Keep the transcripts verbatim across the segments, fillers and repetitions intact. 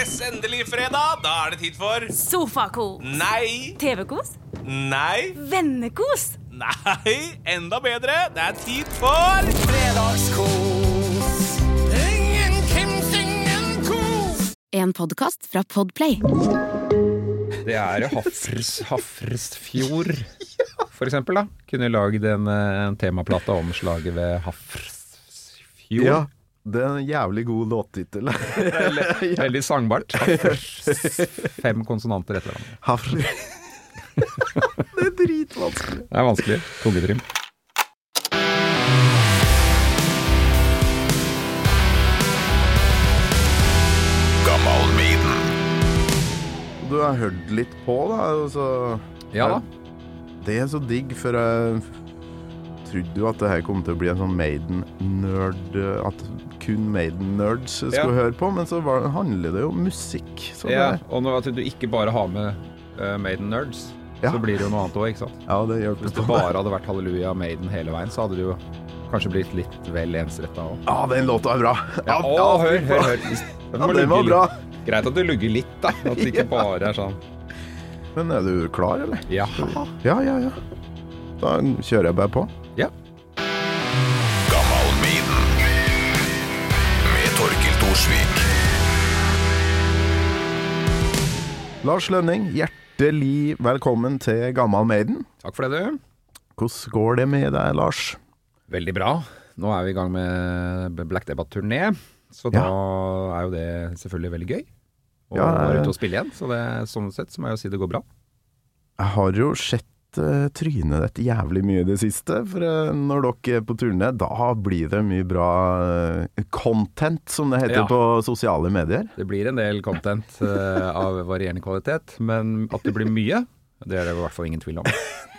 Yes, endelig fredag. Da er det tid for Sofakos. Nei. T V-kos. Nei. Vennekos. Nei, enda bedre. Det er tid for Fredagskos. Ingen Kims, ingen kos. En podcast fra Podplay. Det er Hafrs, Hafrsfjord, for eksempel da. Kunne lagd en, en temaplate om slaget ved Hafrsfjord. Ja, det er en jævlig god låttitel. Veldig, veldig sangbart. Hafrs, fem konsonanter etter hverandre. Hafr. Det er dritvanskelig. Det er vanskelig. Tungetrim. Du har hørt litt på da, altså. Ja da. Det er så digg, for jeg trodde jo at det her kom til å bli en sånn Maiden-nerd, at kun Maiden-nerds skulle Ja. høre på, men så var, handler det jo om musikk. Så Ja, det, og nå at du ikke bare har med uh, Maiden Nerds, Ja. så blir det jo noe annet også, ikke sant? ja, det hjelper Hvis det bare hadde vært Halleluja Maiden hele veien, så hadde det jo kanskje blitt litt vel ensrettet også. Ja, den låta er bra. Ja, å, ja, hør, fy hør, faen. hør. Ja, den var bra. Greit at du lugger litt da, at det ikke bare er sånn. Men er du klar, eller? Ja. Ja, ja, ja. Da kjører jeg bare på. Ja. Gammal Maiden med Torkild Thorsvik. Lars Lønning, hjertelig velkommen til Gammal Maiden. Takk for det, du. Hvordan går det med deg, Lars? Veldig bra. Nå er vi i gang med Black Debate-turné, så da er jo det selvfølgelig veldig gøy. Og Ja, være ute og spille igjen, så det, sånn sett så må jeg jo si det går bra. Jeg har jo sett uh, trynet ditt jævlig mye i det siste, for uh, når dere er på turné, da blir det mye bra uh, content, som det heter Ja. på sosiale medier. Det blir en del content uh, av varierende kvalitet, men at det blir mye, det er det i hvert fall ingen tvil om.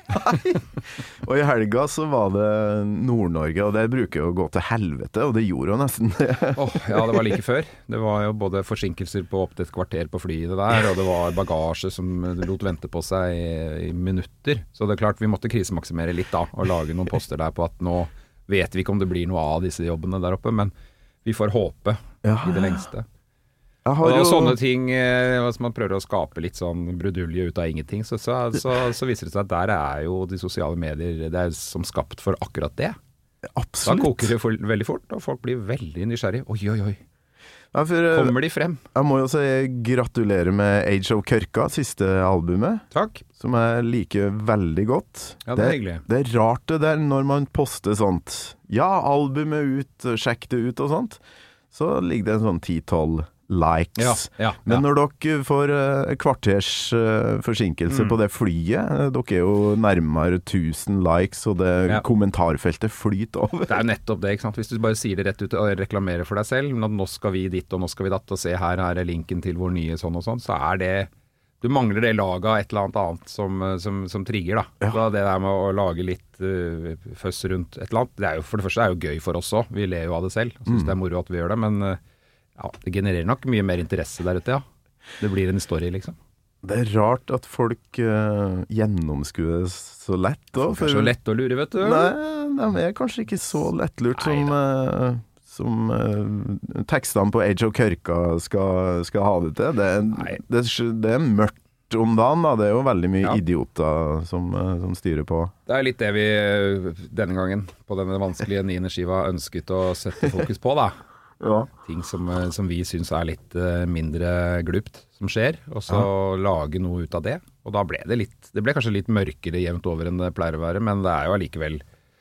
Og i helga så var det Nord-Norge, og det bruker jo å gå til helvete, og det gjorde jo nesten det. Oh, ja, det var like før. Det var jo både forsinkelser på opp til et kvarter på flyet det der, og det var bagasje som lot vente på seg i, i minutter. Så det er klart vi måtte krisemaksimere litt da, og lage noen poster der på at nå vet vi ikke om det blir noe av disse jobbene der oppe, men vi får håpe Ja, i det lengste. Jeg Og har jo... sånne ting, eh, hvis man prøver å skape litt sånn brudulje ut av ingenting, så, så, så, så viser det seg at der er jo de sosiale medier, det er som skapt for akkurat det. Da Absolutt. koker det for, veldig fort, og folk blir veldig nysgjerrige. Oi, oi, oi. Ja, for, uh, Kommer de frem? jeg må jo si gratulerer med Age of Kirka, siste albumet, Takk. som jeg liker veldig godt. Ja, det er hyggelig. Det er rart det der når man poster sånt. Ja, albumet ut, sjekk det ut og sånt. Så ligger det en sånn ti-tolv likes. Ja, ja, Men ja. når dere får uh, kvarters uh, forsinkelse Mm. på det flyet, uh, dere er jo nærmere tusen likes, og det Ja. kommentarfeltet flyter over. Det er jo nettopp det, ikke sant? Hvis du bare sier det rett ut og reklamerer for deg selv, men at nå skal vi dit og nå skal vi datt, og se her, her er linken til vår nye sånn og sånn, så er det, du mangler det laget av et eller annet annet som, som, som trigger da. Ja. Da det der med å lage litt uh, føss rundt et eller annet, det er jo, for det første er jo gøy for oss også, vi ler jo av det selv, og synes Mm. det er moro at vi gjør det, men uh, ja, det genererer nok mye mer interesse der ute, ja. Det blir en story, liksom. Det er rart at folk uh, gjennomskuer så lett. Da, Det er så lett å lure, vet du. Nei, de er kanskje ikke så lettlurt som, uh, som uh, tekstene på Age of Kirka skal, skal ha det til. Det er, Nei. det, er- det er mørkt om dagen, da. Det er jo veldig mye Ja. idioter som, uh, som styrer på. Det er litt det vi uh, denne gangen, på denne vanskelige niende skiva, ønsket å sette fokus på, da. Ja. Ting som, eh, som vi synes er litt eh, mindre glupt som skjer, og så lage noe ut av det. Og da ble det litt, det ble kanskje litt mørkere jevnt over enn det pleier å være, men det er jo allikevel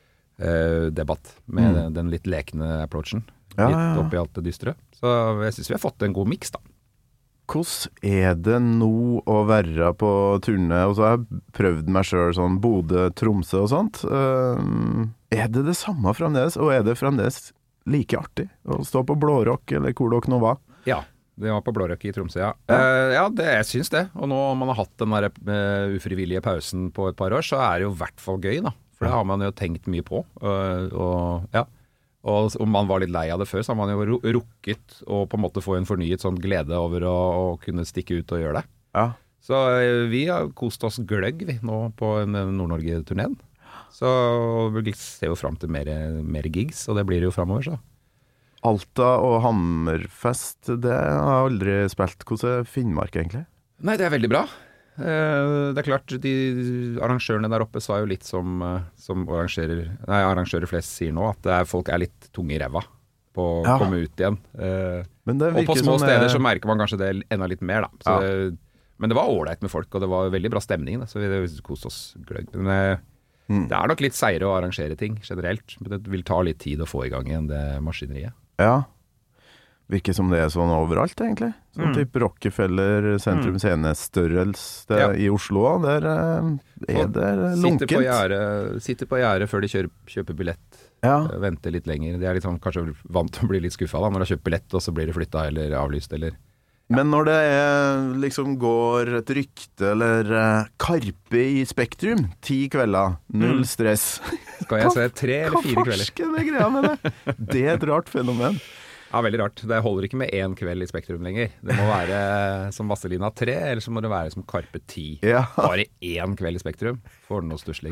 eh, debatt med Mm. den, den litt lekne approachen. Ja, Litt ja, ja. oppi alt det dystre. Så jeg synes vi har fått en god mix da. Hvordan er det nå å være på turné? Og så har jeg prøvd meg selv sånn Bodø, Tromsø og sånt. Uh, er det det samme fremdeles? Og er det fremdeles like artig å stå på Blårock, eller hvor dere nå var? Ja, det var på Blårøk i Tromsø, ja. Ja. Eh, ja, det, jeg synes det. Og nå man har hatt den der eh, ufrivillige pausen på et par år, så er det jo i hvert fall gøy da. For det har man jo tenkt mye på. øh, og ja, og om man var litt lei av det før, så har man jo ru- rukket å på en måte få en fornyet sånn glede over å, å kunne stikke ut og gjøre det. Ja. Så øh, vi har kost oss gløgg vi nå på en øh, Nord-Norge-turneen. Så vi ser jo frem til mer, mer gigs, og det blir det jo fremover, så. Alta og Hammerfest, det har jeg aldri spilt. Hvordan er Finnmark egentlig? Nei, det er veldig bra. Eh, det er klart, de arrangørene der oppe sa jo litt som, eh, som arrangører, nei, arrangører flest sier nå, at det er, folk er litt tunge i ræva på å Ja. komme ut igjen. Eh, Men det og på virker små som steder er- så merker man kanskje det enda litt mer, da. Så Ja. det, men det var ålreit med folk, og det var veldig bra stemning, da, så vi koste oss gløgg. Men eh, Mm. det er nok litt seire å arrangere ting generelt, men det vil ta litt tid å få i gang igjen det maskineriet. Ja. Virker som det er sånn overalt, egentlig. Sånn Mm. type Rockefeller, Sentrum Scene-størrelse Ja. i Oslo. Der eh, er det Sitter på lunkent. gjerdet, sitter på gjerdet før de kjører, kjøper billett. Ja. eh, Venter litt lenger. De er litt sånn, kanskje vant til å bli litt skuffa da, når de har kjøpt billett, og så blir det flytta eller avlyst, eller Men når det er, liksom går et rykte eller uh, Karpe i Spektrum, ti kvelder, null Mm. stress. Skal jeg se tre eller fire Hva kvelder? farsken er greia med det? Det er et rart fenomen. Ja, veldig rart. Det holder ikke med én kveld i Spektrum lenger. Det må være som Vazelina tre, eller så må det være som Karpe ti. Ja. Bare én kveld i Spektrum. Får det noe stusslig.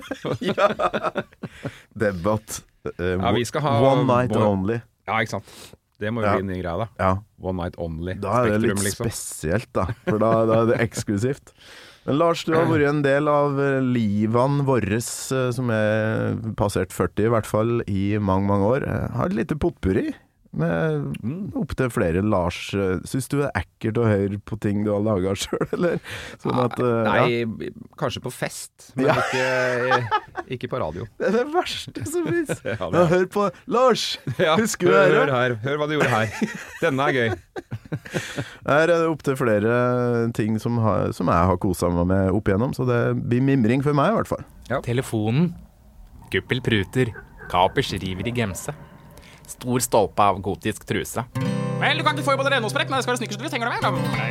ja. Debatt. Uh, Ja, vi skal ha- One night må- only. Ja, ikke sant. Det må jo Ja. bli en ny greie, da. Ja. One night only. Da er det Spektrum, litt liksom. spesielt, da. For da, da er det eksklusivt. Men Lars, du har vært en del av eh, livene våres, eh, som er passert førti, i hvert fall, i mange, mange år. Eh, Har et lite potpurri med Mm. opp til flere Lars. Eh, Syns du det er ekkelt å høre på ting du har laga sjøl, eller? Sånn at, eh, ja. Nei, kanskje på fest, men Ja. ikke, ikke på radio. Det er det verste som fins. Ja, det er- Ja, hør på Lars! Ja, Husker du hør, det? hør her. Hør hva du gjorde her. Denne er gøy. Her er det opp til flere ting som, har, som jeg har kosa meg med opp igjennom, så det blir mimring for meg i hvert fall. Telefonen. Guppel pruter. Kapers river i gemse. Stor stolpe av gotisk truse. Vel, du kan ikke få i både renholdsprekk. Nei, det skal være snickersdress. Trenger du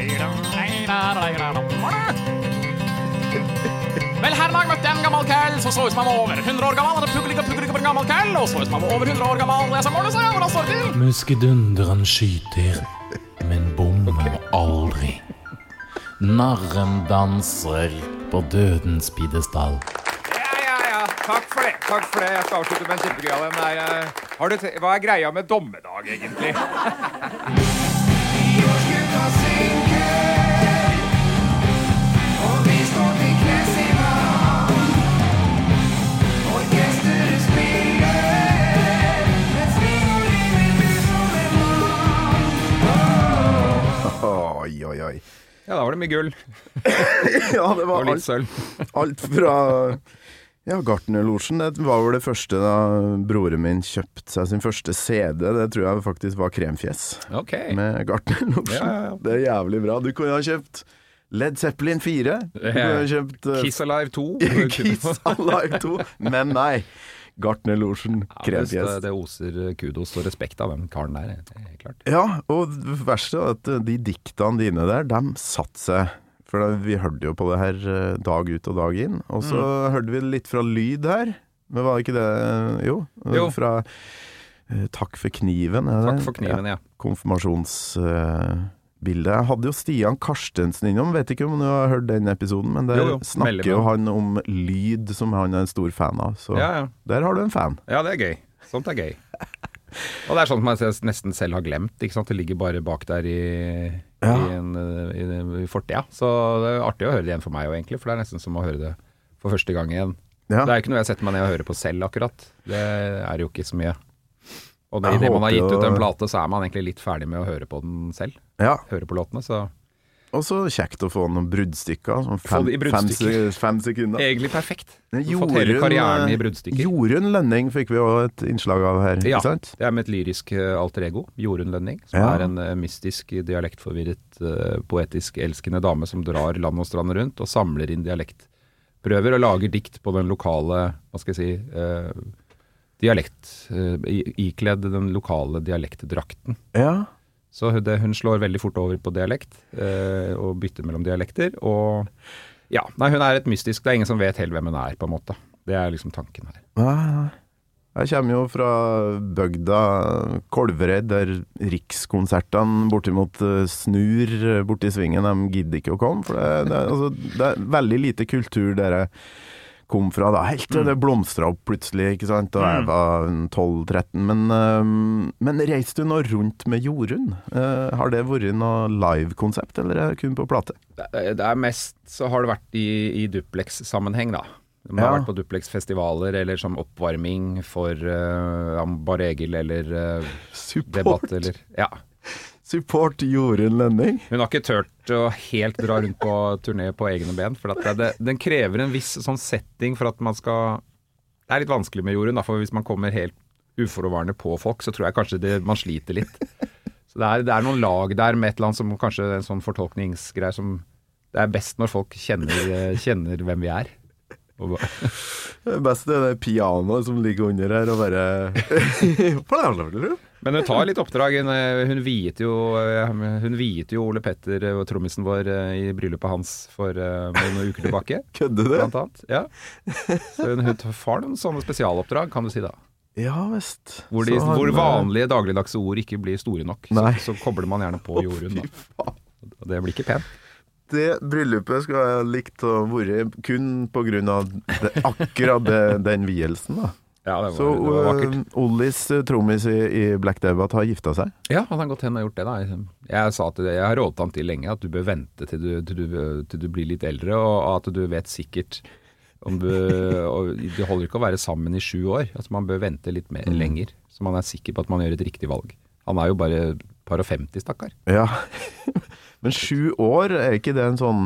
mer? Vel, her en dag møtte jeg en gammel kall som så ut som han var over hundre år gammel. Han hadde puggeligga puggeligga på en gammel kall, og så ut som han var over hundre år gammel. Jeg sa, Morne, sa jeg, hvordan står det til? Muskedunderen skyter, men bommer aldri. Narren danser på dødens pidestall. Ja, ja, ja. Takk for det. Takk for det. Jeg skal avslutte med en kjempegøyal en. Er, eh, har du te- Hva er greia med dommedag, egentlig? Oi, oi, oi. Ja, da var det mye gull. Ja, det var Og litt alt, sølv. alt fra ja, Gartnerlosjen. Det var vel det første da broren min kjøpte seg sin første C D. Det tror jeg faktisk var Kremfjes Ok. med Gartnerlosjen. Ja, ja, ja. Det er jævlig bra. Du kunne ha kjøpt Led Zeppelin fire. Du kunne ha kjøpt eh, Kiss Alive to. Kiss Alive to. Men nei. Gartnerlosjen, Ja, det, Kremfjes. det oser kudos og respekt av den karen der, det er helt klart. Ja, og det verste er at de diktene dine der, de satt seg. For da, vi hørte jo på det her eh, dag ut og dag inn. Og så hørte vi litt fra lyd her. Men var ikke det Jo. Jo. Fra eh, Takk for kniven. er det? Takk for kniven, ja. Konfirmasjonsbildet. Jeg hadde jo Stian Karstensen innom. Vet ikke om du har hørt den episoden, men der Jo, jo. snakker Melder jo meg. han om lyd, som han er en stor fan av. Så Ja, ja. der har du en fan. Ja, det er gøy. Sånt er gøy. Og det er sånt man nesten selv har glemt, ikke sant? Det ligger bare bak der i, Ja. i, en, i, i fortida. Så det er artig å høre det igjen for meg jo egentlig, for det er nesten som å høre det for første gang igjen. Ja. Det er ikke noe jeg setter meg ned og hører på selv akkurat. Det er jo ikke så mye. Og det, Jeg i det man har håper gitt jo- ut en plate, så er man egentlig litt ferdig med å høre på den selv. Ja. Høre på låtene, så Og så kjekt å få noen bruddstykker. Sånn Få fem, det i fem, bruddstykker. se- fem sekunder. egentlig perfekt. Men Du har fått hele Jorunn, karrieren i eh, bruddstykker. Jorunn Lønning fikk vi også et innslag av her, Ja, ikke sant? det er med et lyrisk eh, alter ego, Jorunn Lønning, som Ja. er en eh, mystisk, dialektforvirret, eh, poetisk elskende dame som drar land og strand rundt og samler inn dialektprøver og lager dikt på den lokale, hva skal jeg si, eh, dialekt, eh, i- ikledd den lokale dialektdrakten. Ja. Så hun- det, hun slår veldig fort over på dialekt, eh, og bytter mellom dialekter, og ja, nei, hun er et mystisk, det er ingen som vet helt hvem hun er, på en måte. Det er liksom tanken her. Nei, Jeg kommer jo fra bygda Kolvereid, der rikskonsertene bortimot eh, snur eh, borti svingen. De gidder ikke å komme, for det, det, er- altså, det er veldig lite kultur der jeg kom fra da, helt til det blomstret opp plutselig, ikke sant, da jeg var tolv tretten, men, uh, men reiste du nå rundt med Jorunn? Uh, har det vært noe live-konsept, eller er det kun på plate? Det, det er mest, så har det vært i, i duplex-sammenheng da. De har Ja. vært på duplex-festivaler, eller som oppvarming for uh, Bare Egil, eller uh, debatt, eller, ja. Support Jorunn Lønning. Hun har ikke tørt å helt dra rundt på turné på egne ben, for at det, den krever en viss sånn setting for at man skal... Det er litt vanskelig med Jorunn, da, for hvis man kommer helt uforvarende på folk, så tror jeg kanskje det, man sliter litt. Så det er, det er noen lag der med et eller annet som kanskje en sånn fortolkningsgreie som... Det er best når folk kjenner, kjenner hvem vi er. Og bare... Det beste er det pianoet som ligger under her, og bare... Men hun tar litt oppdrag. Hun, hun viet jo Hun viet jo Ole Petter og trommisen vår i bryllupet hans for uh, noen uker tilbake. Kødde det? Blant annet, ja. Så hun, hun får noen sånne spesialoppdrag, kan du si da. Ja, visst. Hvor, de, Så han, hvor vanlige dagligdagse ord ikke blir store nok. Så, Nei. så kobler man gjerne på Jorunn da. Og det blir ikke pent. Det bryllupet skal jeg likt å være kun på grunn av det, akkurat det, den vielsen da. Ja, det var, Så det var vakkert. uh, Ollis uh, trommis i, i Black Debate har gifta seg. Ja, han har gått hen og gjort det da. Jeg sa til det, jeg har rådet han til lenge at du bør vente til du, til du, til du blir litt eldre, og at du vet sikkert om du, og det holder ikke å være sammen i sju år. Altså man bør vente litt mer, lenger, så man er sikker på at man gjør et riktig valg. Han er jo bare par og femti, stakkar. Ja, men sju år, er ikke det en sånn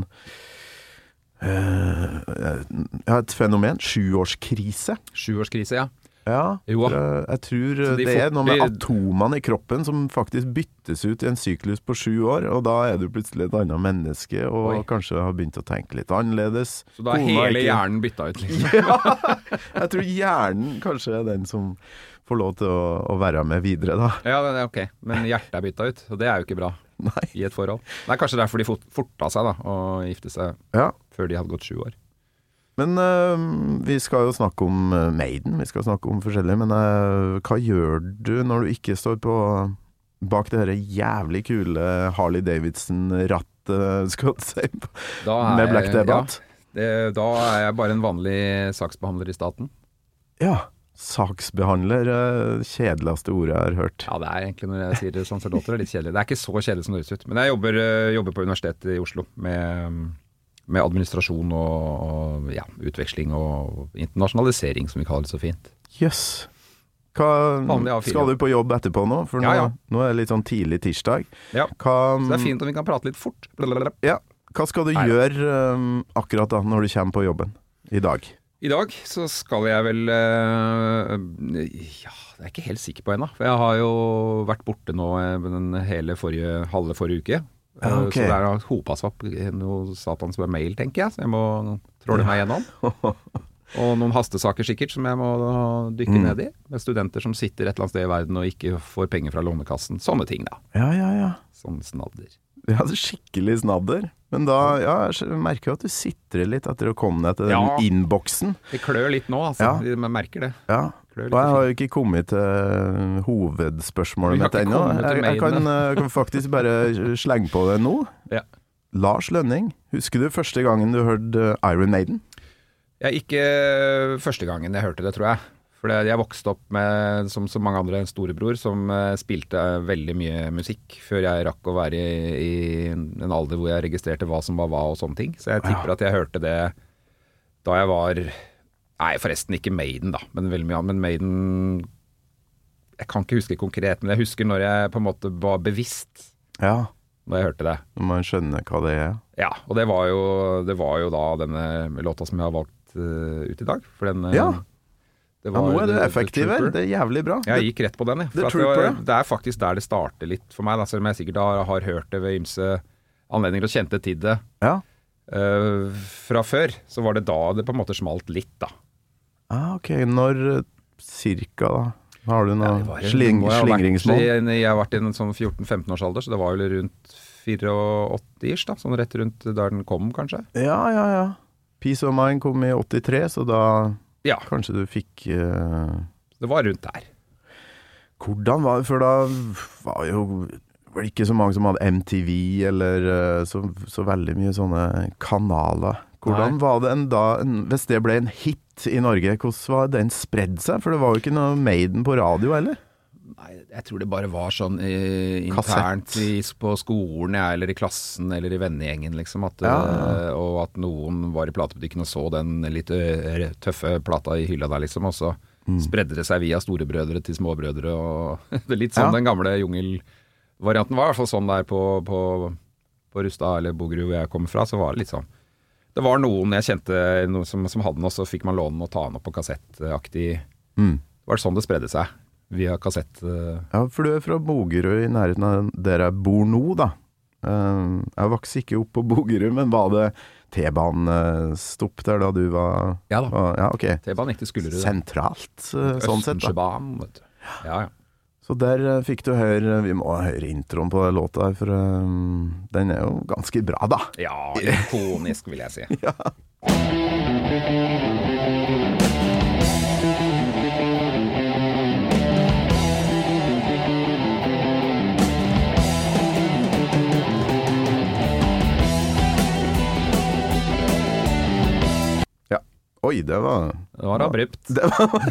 uh, ja, et fenomen? Sjuårskrise? Sjuårskrise, ja. Ja, Jo. for jeg, jeg tror Så de det er fort noe med blir- atomene i kroppen som faktisk byttes ut i en syklus på sju år, og da er du plutselig et annet menneske, og Oi. kanskje har begynt å tenke litt annerledes. Så da er Kona hele ikke- hjernen bytta ut, liksom. Jeg tror hjernen kanskje er den som får lov til å, å være med videre, da. Ja, det er ok. Men hjertet er bytta ut, og det er jo ikke bra Nei. i et forhold. Det er kanskje derfor de fort, forta seg da, å gifte seg Ja. før de hadde gått sju år. Men øh, vi skal jo snakke om øh, Maiden, vi skal snakke om forskjellig, men øh, hva gjør du når du ikke står på bak det her jævlig kule Harley Davidson-rattet, skal du si, Da er med Black jeg- Debate? Ja, det, da er jeg bare en vanlig saksbehandler i staten. Ja, saksbehandler, øh, kjedeligste ordet jeg har hørt. Ja, det er egentlig når jeg sier det sånn, så låter det litt kjedelig. Det er ikke så kjedelig som det høres ut. Men jeg jobber, øh, jobber på universitetet i Oslo med, med administrasjon og, og ja, utveksling og internasjonalisering, som vi kaller det så fint. Jøss. Hva, Vanlig A fire. skal du på jobb etterpå nå? For nå, Ja, ja. nå er det litt sånn tidlig tirsdag. Ja, Hva, så det er fint om vi kan prate litt fort. Blablabla. ja, hva skal du Nei. gjøre øh, akkurat da, når du kommer på jobben i dag? I dag så skal jeg vel øh, Ja, det er jeg ikke helt sikker på ennå. For jeg har jo vært borte nå øh, den hele forrige, halve forrige uke. Ja, Øh, ok. Så det er hopa seg opp noe satans med mail, tenker jeg. Så jeg må tråle meg gjennom. Og noen hastesaker sikkert som jeg må dykke Mm. ned i. Med studenter som sitter et eller annet sted i verden og ikke får penger fra Lånekassen. Sånne ting, da. Ja, ja, ja. Sånn snadder. Ja, det er skikkelig snadder. Men da, ja, jeg merker jo at du sitrer litt etter å komme deg til den Ja. innboksen. Det klør litt nå, altså. Ja. Jeg merker det. Ja. Klør Og litt jeg i har fingeren. jo ikke kommet til hovedspørsmålet Vi har mitt ikke ennå. kommet til Jeg, jeg, kan, mailene. jeg kan faktisk bare slenge på det nå. Ja. Lars Lønning, husker du første gangen du hørte Iron Maiden? Ja, ikke første gangen jeg hørte det, tror jeg. For det- jeg vokste opp med, som så mange andre, en storebror som eh, spilte veldig mye musikk før jeg rakk å være i, i en alder hvor jeg registrerte hva som var hva og sånne ting. Så jeg tipper at jeg hørte det da jeg var... Nei, forresten ikke Maiden da, men veldig mye annet. Men Maiden... Jeg kan ikke huske konkret, men jeg husker når jeg på en måte var bevisst Ja, når jeg hørte det. når man skjønner hva det er. Ja, og det var jo, det var jo da denne låta som jeg har valgt uh, ut i dag. For den, uh, Ja. det Ja, nå er du The- The effektiv her. Trooper. Det er jævlig bra. Jeg gikk rett på den, jeg. The For at det, Trooper, var, ja. det er faktisk der det starter litt for meg, da, selv om jeg sikkert har, har hørt det ved ymse anledninger og kjente til det Ja. uh, fra før. Så var det da det på en måte smalt litt, da. Ah, ok, når uh, cirka da? Har du noe Det var en- sling, må jeg ha vært slingringsmål? i- Jeg har vært i en sånn fjorten-femten års alder, så det var vel rundt åttifire-ish, da. Sånn rett rundt der den kom, kanskje. Ja, ja, ja. Peace of Mind kom i åttitre, så da Ja, kanskje du fikk... Uh, det var rundt der. hvordan var det? For da var jo var det ikke så mange som hadde M T V, eller uh, så, så veldig mye sånne kanaler. Hvordan var det en da, en, hvis det ble en hit i Norge, hvordan var den spredd seg? For det var jo ikke noe Maiden på radio, eller? Nei, jeg tror det bare var sånn eh, internt i, på skolen, ja, eller i klassen, eller i vennegjengen, liksom. At, Ja. eh, og at noen var i platebutikken og så den litt ø, tøffe plata i hylla der, liksom. Og så Mm. spredde det seg via storebrødre til småbrødre, og det er litt sånn Ja. den gamle jungelvarianten var, i hvert fall sånn der på, på, på Rustad eller Bogerud hvor jeg kommer fra, så var det litt sånn. Det var noen jeg kjente noen som, som hadde den, og så fikk man låne den og ta den opp på kassettaktig. Mm. Det var sånn det spredde seg, via kassett. eh. Ja, for du er fra Bogerud, i nærheten av der jeg bor nå, da. Eh, jeg vokste ikke opp på Bogerud, men var det T-banestopp der da du var... Ja da. var ja, ok. T-banen gikk til Skullerud. Sentralt, eh, sånn sett da. Østensjøbanen, vet du. Ja, ja. Så der eh, fikk du høre, vi må høre introen på den låta her, for eh, den er jo ganske bra da. Ja, ikonisk vil jeg si. Ja. Ja. Oi, det var... Det var abrupt. Det, var,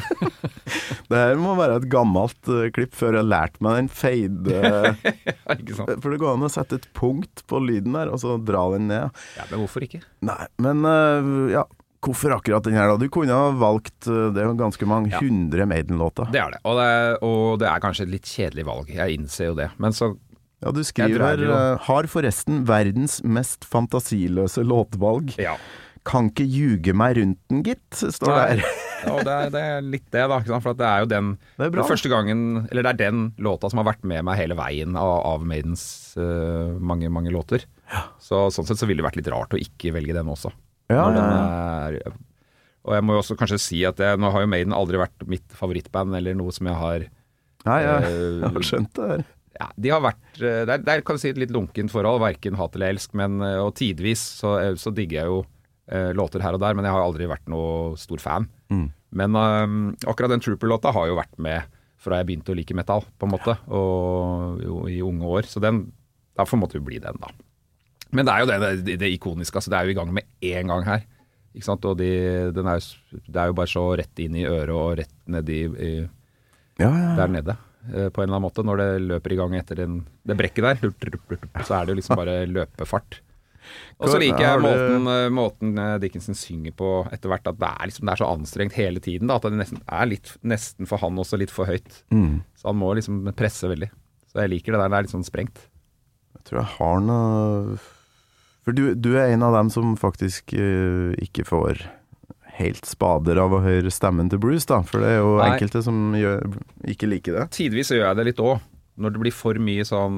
det her må være et gammelt uh, klipp før jeg lærte meg den fade. Ja, ikke sant? For det går an å sette et punkt på lyden der, og så dra den ned. Ja, men hvorfor ikke? Nei, men uh, ja, hvorfor akkurat den her da? Du kunne ha valgt, uh, det er jo ganske mange Ja. hundre Maiden-låter. Det er det. Og, det er, og det er kanskje et litt kjedelig valg. Jeg innser jo det. Men så Ja, du Jeg skriver, drar jo. uh, har forresten verdens mest fantasiløse låtvalg. Ja. Kan ikke ljuge meg rundt den, gitt, står det her. Ja, og det er, det er litt det, da. Ikke sant? For at det er jo den Det er bra. den første gangen, eller det er den låta som har vært med meg hele veien av, av Maidens uh, mange, mange låter. Så sånn sett så ville det vært litt rart å ikke velge den også. Ja, Når ja, den ja. er, og jeg må jo også kanskje si at jeg, nå har jo Maiden aldri vært mitt favorittband, eller noe som jeg har Nei, jeg, eh, jeg har skjønt det her. Ja, de har vært eh, Det er, det er kan du si et litt lunkent forhold, hverken hat eller elsk, men eh, og tidvis så, eh, så digger jeg jo eh, låter her og der, men jeg har aldri vært noe stor fan. Mm. Men eh, akkurat den Trooper-låta har jo vært med fra jeg begynte å like metal, på en måte, og jo, i unge år, så den, derfor måtte vi bli den, da. Men det er jo det, det, det ikoniske, altså det er jo i gang med en gang her, ikke sant, og de, den er, jo- det er jo bare så rett inn i øret og rett ned i, i Ja, ja. der nede, eh, på en eller annen måte, når det løper i gang etter den, det brekket der, lurt, lurt, lurt, lurt, så er det jo liksom bare løpefart. Og så liker jeg Har du- måten, eh, måten eh, Dickinson synger på etter hvert, at det er, liksom, det er så anstrengt hele tiden, da, at det nesten er litt, nesten for han også litt for høyt. Mm. Så han må liksom presse veldig. Så jeg liker det der, det er litt sånn sprengt. Jeg tror jeg har noe... For du, du er en av dem som faktisk eh, ikke får helt spader av å høre stemmen til Bruce, da. For det er jo Nei. enkelte som gjør, ikke liker det. Tidvis så gjør jeg det litt òg. Når det blir for mye sånn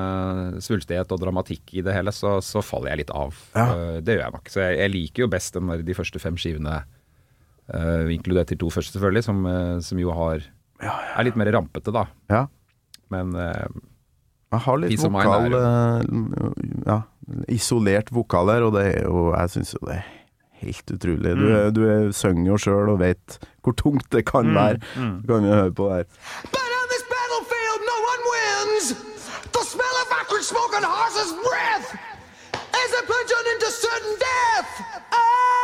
uh, svulstighet og dramatikk i det hele, så, så faller jeg litt av. Ja. Eh, det gjør jeg nok. Så jeg, jeg liker jo best den der, de første fem skivene, eh, inkludert de to første selvfølgelig, som, eh, som jo har er litt mer rampete, da. Ja. Men eh, Jeg har litt Peace of mind vokal, er eh, ja, isolert vokal her, og det er jo, jeg synes jo det er helt utrolig. Du, er- du er, synger jo selv og vet hvor tungt det kan være. Så kan vi høre på det her. But on this battlefield, no one wins. The smell of acrid smoke and horse's breath as they plunge on into certain death. Oh!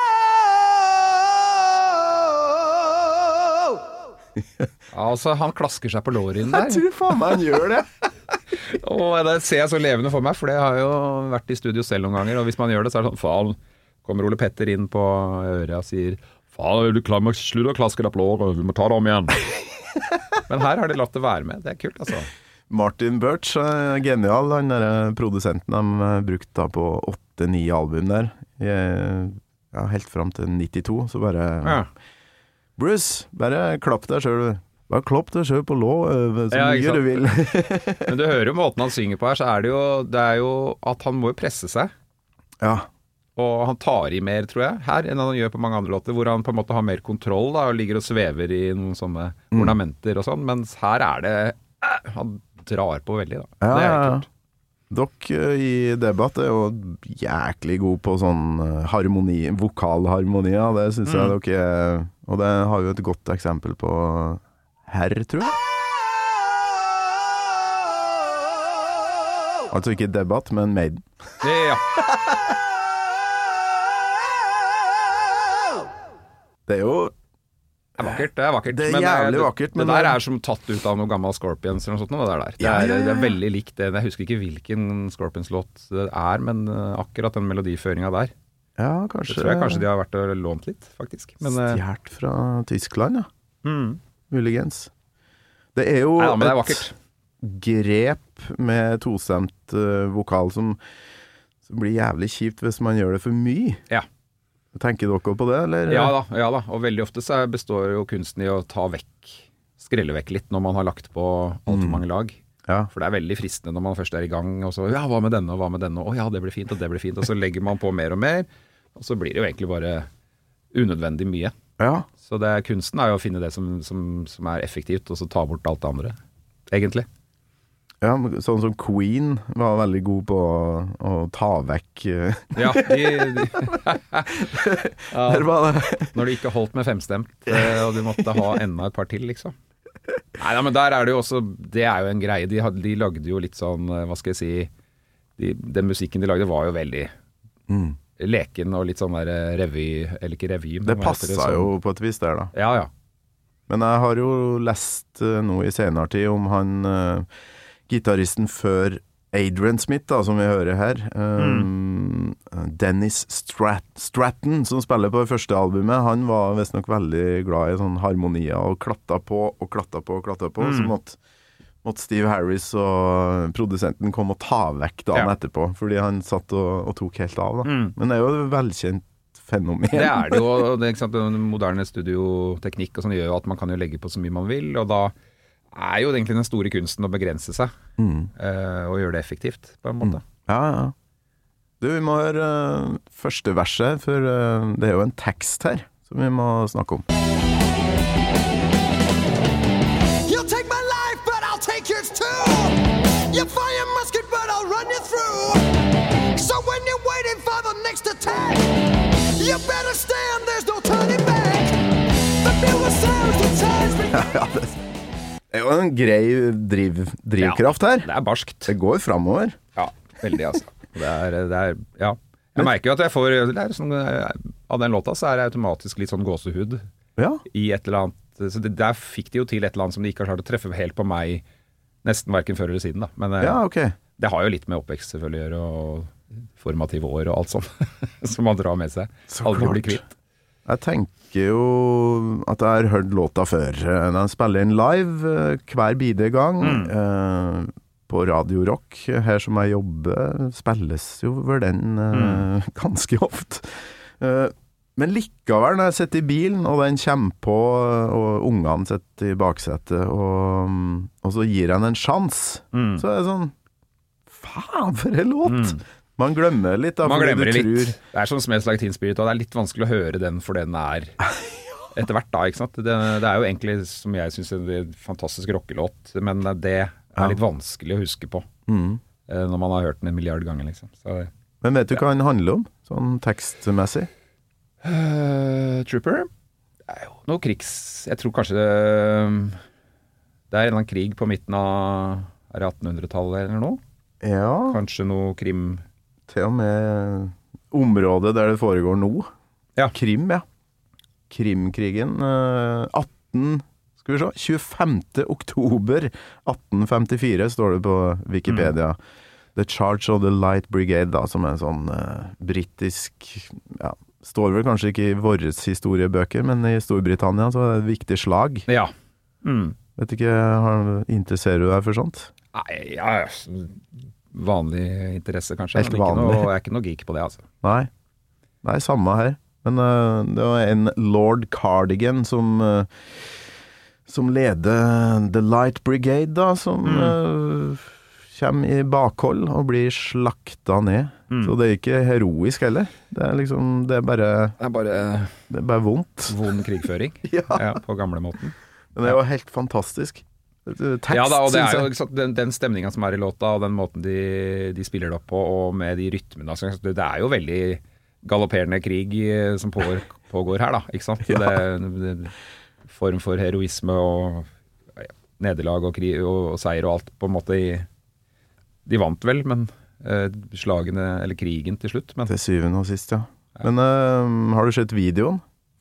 ja, altså, han klasker seg på låret inn der. Jeg tror faen meg han gjør det. Og det ser jeg så levende for meg, for det har jo vært i studio selv noen ganger, og hvis man gjør det, så er det sånn, faen, kommer Ole Petter inn på øret og sier, faen, du klarer meg slutt å klaske deg på låret, vi må ta det om igjen. Men her har de latt det være med, det er kult altså. Martin Birch er genial, han der produsenten de brukte da på åtte-ni album der. Jeg, ja, helt frem til nittito, så bare... Ja. Bruce, bare klapp deg selv, du. Bare klapp deg selv på lå, så Ja, mye ikke du vil. Men du hører jo måten han synger på her, så er det jo, det er jo at han må jo presse seg. Ja, Og han tar i mer, tror jeg, her enn han gjør på mange andre låter, hvor han på en måte har mer kontroll da, og ligger og svever i noen sånne ornamenter og sånn, mens her er det, eh, han drar på veldig da. ja, Det er ja. kult. Dere i debatt er jo jæklig god på sånn eh, harmoni, vokalharmonier, det synes jeg dere er, og det har jo et godt eksempel på herr, tror jeg. Altså ikke debatt, men Maiden. Ja. Det er jo Det er vakkert, det er vakkert. Det er men jævlig det, vakkert, men det der det- er som tatt ut av noe gammel Scorpions eller noe sånt. Noe, det, der. Det, Ja, er, ja, ja, det er ja. veldig likt det. Jeg husker ikke hvilken Scorpions-låt det er, men uh, akkurat den melodiføringa der. Ja, Det kanskje tror jeg kanskje de har vært og lånt litt, faktisk. Men, uh, stjert fra Tyskland, ja. mm. Muligens. Det er jo Nei, da, men det er et vakkert. grep med tostemt uh, vokal som, som blir jævlig kjipt hvis man gjør det for mye. Ja. Tenker dere på det, eller? Ja da, ja da, og veldig ofte så består jo kunsten i å ta vekk, skrelle vekk litt når man har lagt på alt for mange lag. Ja. For det er veldig fristende når man først er i gang, og så, ja, hva med denne, og hva med denne, å ja, det blir fint, og det blir fint, og så legger man på mer og mer, og så blir det jo egentlig bare unødvendig mye. Ja. Så det, kunsten er jo å finne det som, som, som er effektivt, og så ta bort alt det andre, egentlig. Ja, sånn som Queen var veldig god på å, å ta vekk uh, Ja, de, de, Der var det. når du ikke holdt med femstemt, eh, og du måtte ha enda et par til, liksom. Nei, da, men der er det jo også, det er jo en greie, de, hadde, de lagde jo litt sånn, eh, hva skal jeg si, de, den musikken de lagde var jo veldig Mm. leken og litt sånn der eh, revy, eller ikke revy, men Det hva heter passet sånn- jo på et vis der, da. Ja, ja. Men jeg har jo lest uh, noe i senere tid om han uh, gitaristen før Adrian Smith, da, som vi hører her. Um, Dennis Strat Stratton, som spiller på det første albumet, han var visst nok veldig glad i sånn harmonier, og klatta på og klatta på og klatta på. Så måtte, måtte Steve Harris og produsenten komme og ta vekk dagen Ja. etterpå, fordi han satt og, og tok helt av. Da. Mm. Men det er jo et velkjent fenomen. Det er det jo, og det, ikke sant, den moderne studioteknikk og sånn gjør jo at man kan jo legge på så mye man vil, og da er jo egentlig den store kunsten å begrense seg, Mm. eh, og gjøre det effektivt, på en måte. Ja, ja. Du, vi må høre uh, første verset, for uh, det er jo en tekst her som vi må snakke om. You'll take my life, but I'll take yours too. You fire musket, but I'll run you through. So when you're waiting for the next attack, you better stand, there's no turning back. The mirror sounds the times we Ja, det er jo en grei driv, drivkraft her. Det er barskt. Det går framover. Ja, veldig altså. Det er, det er, ja. Jeg merker jo at jeg får, det er sånn, av den låta så er det automatisk litt sånn gåsehud Ja. i et eller annet, så det, der fikk de jo til et eller annet som de ikke har klart å treffe helt på meg, nesten hverken før eller siden da. Men eh, Ja, ok. det har jo litt med oppvekst selvfølgelig å gjøre, og formative år og alt sånt, som man drar med seg. Så Aldri klart. bli kvitt. Jeg tenker jo at jeg har hørt låta før. De spiller inn live eh, hver bide gang. eh, På Radio Rock, her som jeg jobber, spilles jo vel den eh, ganske ofte. Eh, Men likevel, når jeg sitter i bilen, og den kommer på, og ungene sitter i baksetet, og, og så gir jeg den en sjanse, Mm. så er det sånn faen, for en låt! Man glemmer litt, da. Man fordi glemmer du det litt. tror- Det er som Smells Like Teen Spirit, og det er litt vanskelig å høre den for den er etter hvert da, ikke sant? Det, det er jo egentlig, som jeg synes, en fantastisk rockelåt, men det er litt vanskelig å huske på Mm. eh, når man har hørt den en milliard ganger, liksom. Så, Men vet du hva den handler om, sånn tekstmessig? eh, Trooper, det er jo noe krigs... Jeg tror kanskje det, det er en eller annen krig på midten av er det attenhundretallet eller noe? Ja, Kanskje noe krim... til og med området der det foregår nå. Ja. Krim, ja. Krimkrigen. eh, atten Skal vi se. tjuefemte oktober atten femtifire står det på Wikipedia. The Charge of the Light Brigade, da, som er en sånn uh, britisk ja, står vel kanskje ikke i våre historiebøker, men i Storbritannia så er det et viktig slag. Ja. Mm. Vet ikke, har, interesserer du deg for sånt? Nei, ja, vanlig interesse kanskje. Helt men ikke vanlig. noe, jeg er ikke noe geek på det, altså. Nei. Nei, samme her. Men uh, det var en Lord Cardigan som uh, som leder The Light Brigade, da, som uh, kommer i bakhold og blir slakta ned. Så det er ikke heroisk heller. Det er liksom, det er bare, Det er bare det er bare vondt. vond krigføring Ja. ja, på gamlemåten. Men det er jo helt fantastisk. Tekst, Ja da, og det synes er jo jeg. ikke sant, den, den stemninga som er i låta, og den måten de, de spiller det opp på, og med de rytmene, altså, det det er jo veldig galopperende krig eh, som pågår, pågår her, da, ikke sant? Ja. Det, det, form for heroisme og ja, nederlag og, krig, og, og seier og alt, på en måte i, de vant vel, men eh, slagene, eller krigen til slutt, men Til syvende og sist, ja. Men uh, har du sett videoen?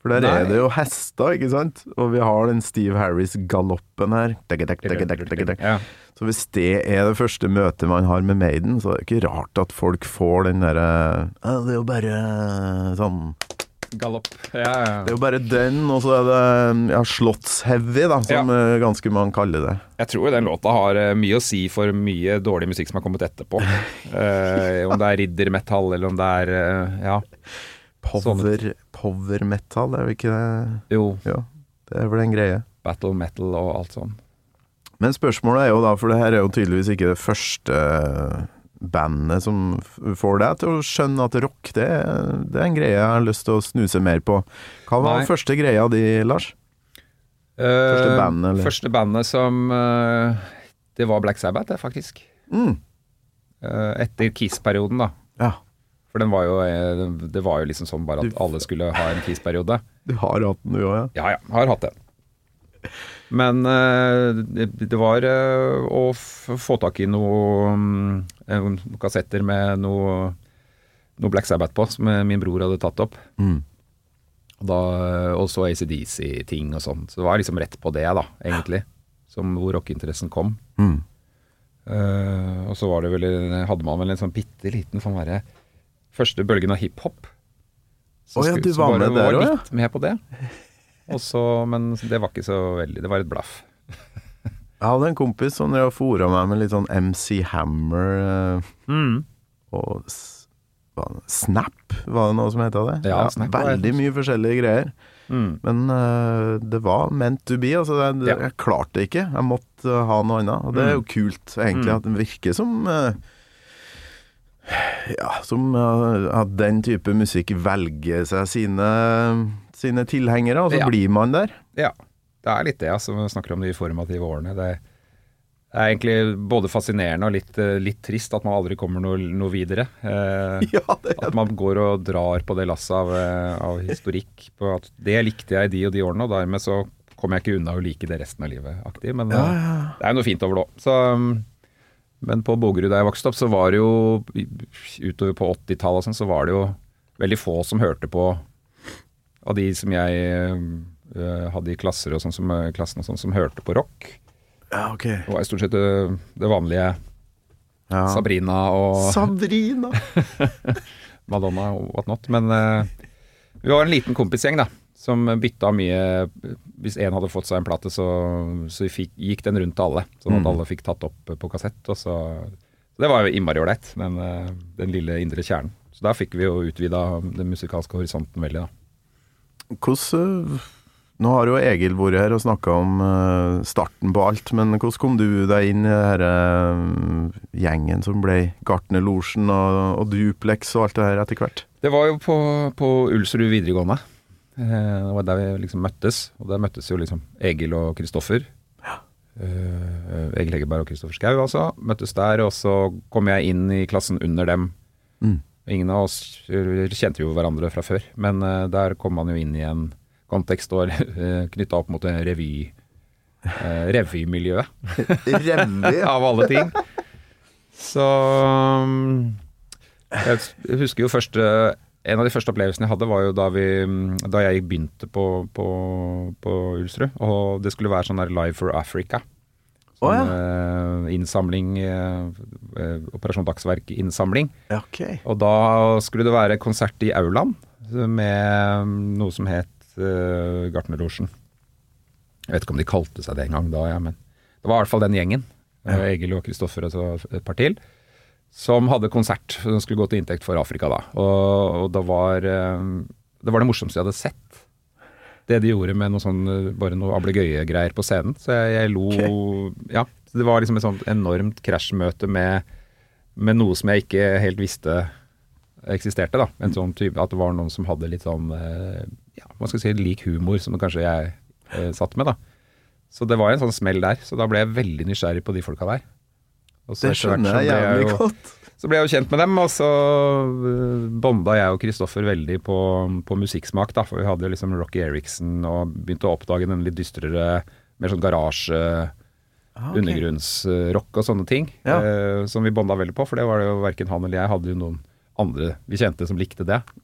For der Nei. er det jo hester, ikke sant? Og vi har den Steve Harris-galoppen her. Dek, dek, dek, dek, dek, dek. Ja. Så hvis det er det første møtet man har med Maiden, så er det ikke rart at folk får den derre ja, det er jo bare sånn Galopp. Ja, ja. Det er jo bare den, og så er det ja, slottsheavy, da, som Ja. eh, ganske mange kaller det. Jeg tror jo den låta har eh, mye å si for mye dårlig musikk som har kommet etterpå. Eh, om det er riddermetall, eller om det er eh, ja. Power, power metal, er jo ikke det? Jo, Ja, det er vel en greie. battle metal og alt sånn. Men spørsmålet er jo da, for det her er jo tydeligvis ikke det første bandet som f- får deg til å skjønne at rock, det, det er en greie jeg har lyst til å snuse mer på. Hva var Nei. den første greia di, Lars? Første Eh, bandet, eller? Første bandet som eh, det var Black Sabbath, det, faktisk. Mm. Eh, etter Kiss-perioden, da. Ja, For den var jo, eh, det var jo liksom sånn bare at alle skulle ha en Kiss-periode. du har hatt den du også, ja. Ja, ja, har hatt det. Men eh, det, det var eh, å f få tak i noe, mm, eh, noen kassetter med noe, noe Black Sabbath på, som eh, min bror hadde tatt opp. Mm. Og da eh, også A C D C-ting og sånn. Så det var liksom rett på det, da, egentlig. Som hvor rockeinteressen kom. Mm. Eh, og så var det vel, hadde man vel en sånn bitte liten sånn derre første bølgen av hiphop. Så Å ja, sku- du så var bare med der var også, ja. litt med på det. Og så, men det var ikke så veldig, det var et blaff. Jeg hadde en kompis som drev og fora meg med litt sånn M C Hammer eh, og s- hva, Snap, var det noe som heter det? Ja, Snap var veldig det. mye forskjellige greier. Mm. Men eh, det var meant to be, altså det, det, Ja. jeg klarte det ikke. Jeg måtte eh, ha noe annet, og det er jo kult egentlig, Mm. at det virker som eh, ja, som eh, at den type musikk velger seg sine, sine tilhengere, og så Ja. blir man der. Ja, det er litt det, altså, når vi snakker om de formative årene. Det, det er egentlig både fascinerende og litt, eh, litt trist at man aldri kommer noe, noe videre. Eh, Ja, det er At man går og drar på det lasset av, eh, av historikk. På at det likte jeg i de og de årene, og dermed så kommer jeg ikke unna å like det resten av livet aktiv. Men Ja, eh, ja. det er jo noe fint over det òg. Så um, Men på Bogerud da jeg vokste opp, så var det jo utover på åttitallet og sånn, så var det jo veldig få som hørte på av de som jeg øh, hadde i klasser og sånn, som, klassen og sånn, som hørte på rock. Ja, ok. Det var i stort sett det, det vanlige Ja. Sabrina og Sabrina! Madonna og whatnot. Men øh, vi var en liten kompisgjeng da, som bytta mye. Hvis en hadde fått seg en plate, så, så fikk, gikk den rundt til alle. Sånn at Mm. alle fikk tatt opp på kassett. Og så, så det var jo innmari ålreit, den, øh, den lille indre kjernen. Så da fikk vi jo utvida den musikalske horisonten veldig, da. Hvordan, øh, nå har jo Egil vært her og snakket om øh, starten på alt, men hvordan kom du deg inn i denne øh, gjengen som ble Gartnerlosjen og, og Duplex og alt det her etter hvert? Det var jo på, på Ulsrud videregående. Eh, det var der vi liksom møttes, og der møttes jo liksom Egil og Kristoffer. Eh, Egil Heggeberg og Kristoffer Schau altså, møttes der, og så kom jeg inn i klassen under dem. Mm. Ingen av oss kjente jo hverandre fra før, men eh, der kom man jo inn i en kontekst og eh, knyttet opp mot en revy, eh, revymiljøet. Revy? Av alle ting. Så um, jeg husker jo først uh, en av de første opplevelsene jeg hadde var jo da, vi, da jeg begynte på, på, på Ulsrud, og det skulle være sånn der Live for Africa. Sånn, Å, ja. uh, innsamling, uh, uh, Operasjon Dagsverk-innsamling. Ja, ok. Og da skulle det være konsert i Auland med noe som het uh, Gartnerlosjen. Jeg vet ikke om de kalte seg det en gang da, ja, men det var i hvert fall den gjengen. Uh, Egil og Kristoffer og så et par til, som hadde konsert som skulle gå til inntekt for Afrika da. Og, og det, var, uh, det var det morsomste jeg hadde sett. Det de gjorde med noe sånn, bare noe ablegøye-greier på scenen. Så jeg, jeg lo, ja. Så det var liksom et sånt enormt krasjmøte med, med noe som jeg ikke helt visste eksisterte da. En sånn type, at det var noen som hadde litt sånn, eh, ja, hva skal jeg si, lik humor som kanskje jeg eh, satt med da. Så det var en sånn smell der, så da ble jeg veldig nysgjerrig på de folka der. Og så Det etter hvert skjønner så jeg ble jævlig jo- godt. Så ble jeg jo kjent med dem, og så uh, bonda jeg og Kristoffer veldig på, på musikksmak da, for vi hadde jo liksom Rocky Erickson og begynte å oppdage den litt dystrere, mer sånn garasje, Ah, ok. undergrunnsrock og sånne ting, Ja. eh, som vi bonda veldig på, for det var det jo hverken han eller jeg hadde jo noen andre vi kjente som likte det.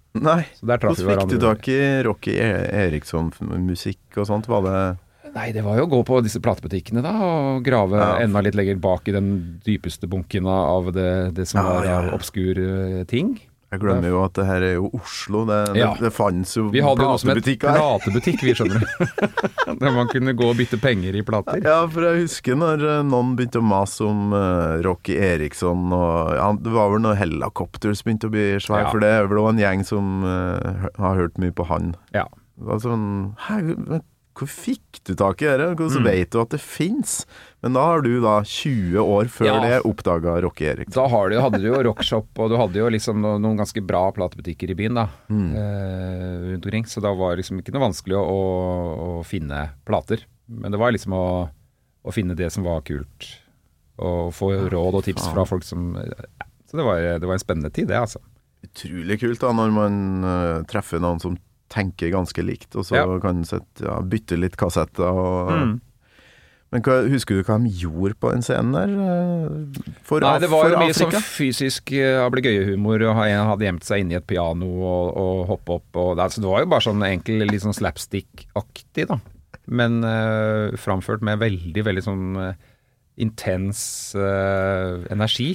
Nei, Så der traff vi hvordan fikk du hverandre. tak i Rocky Eriksson-musikk og sånt? Var det... Nei, det var jo å gå på disse platebutikkene da, og grave Ja. enda litt lenger bak i den dypeste bunken av det, det som Ja, var ja, av ja. obskur ting. Jeg glemmer jo at det her er jo Oslo. Det, Ja. det, det fanns jo Vi hadde jo noe som het platebutikker her. platebutikk, vi skjønner det. Der man kunne gå og bytte penger i plater. Ja, for jeg husker når eh, noen begynte å mase om uh, Rocky Eriksson, og ja, det var vel noen Hellacopters begynte å bli svær, Ja. for det er vel også en gjeng som eh, har hørt mye på han. Ja. Det var sånn, hæ, men hvor fikk du tak i det? Hvordan Mm. vet du at det finnes? Men da har du da tjue år før Ja. det oppdaget Rocky Eriksson. Da har du, hadde du jo rockshop, og du hadde jo liksom no- noen ganske bra platebutikker i byen da, eh, rundt omkring. Så da var det liksom ikke noe vanskelig å, å, å finne plater. Men det var liksom å, å finne det som var kult, og få råd og tips fra folk som... Ja. Så det var, det var en spennende tid, det altså. Utrolig kult da, når man eh, treffer noen som tenker ganske likt, og så Ja. kan sette, ja, bytte litt kassetter. Og, Mm. Men hva, husker du hva de gjorde på en scene der? eh, For, Nei, Af- det var for jo mye sånn Afrika? fysisk uh, ablegøyehumor, og en hadde gjemt seg inni et piano og, og hoppe opp. Og det, så det var jo bare sånn egentlig litt sånn slapstick-aktig, da. Men uh, framført med veldig, veldig sånn uh, intens uh, energi.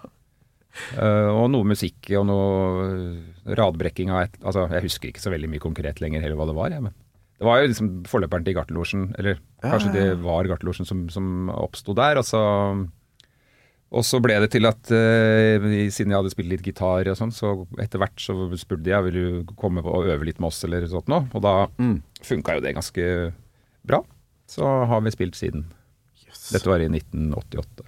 Uh, og noe musikk og noe radbrekking av et Altså, jeg husker ikke så veldig mye konkret lenger heller hva det var, jeg, men det var jo liksom forløperen til Gartnerlosjen, eller Ja, kanskje ja, det ja. var Gartnerlosjen som, som oppsto der, og så og så ble det til at uh, siden jeg hadde spilt litt gitar og sånn, så etter hvert så spurte de, ja, vil du komme og øve litt med oss eller sånt nå? Og da Mm. funka jo det ganske bra. Så har vi spilt siden. Yes. Dette var i nitten åttiåtte.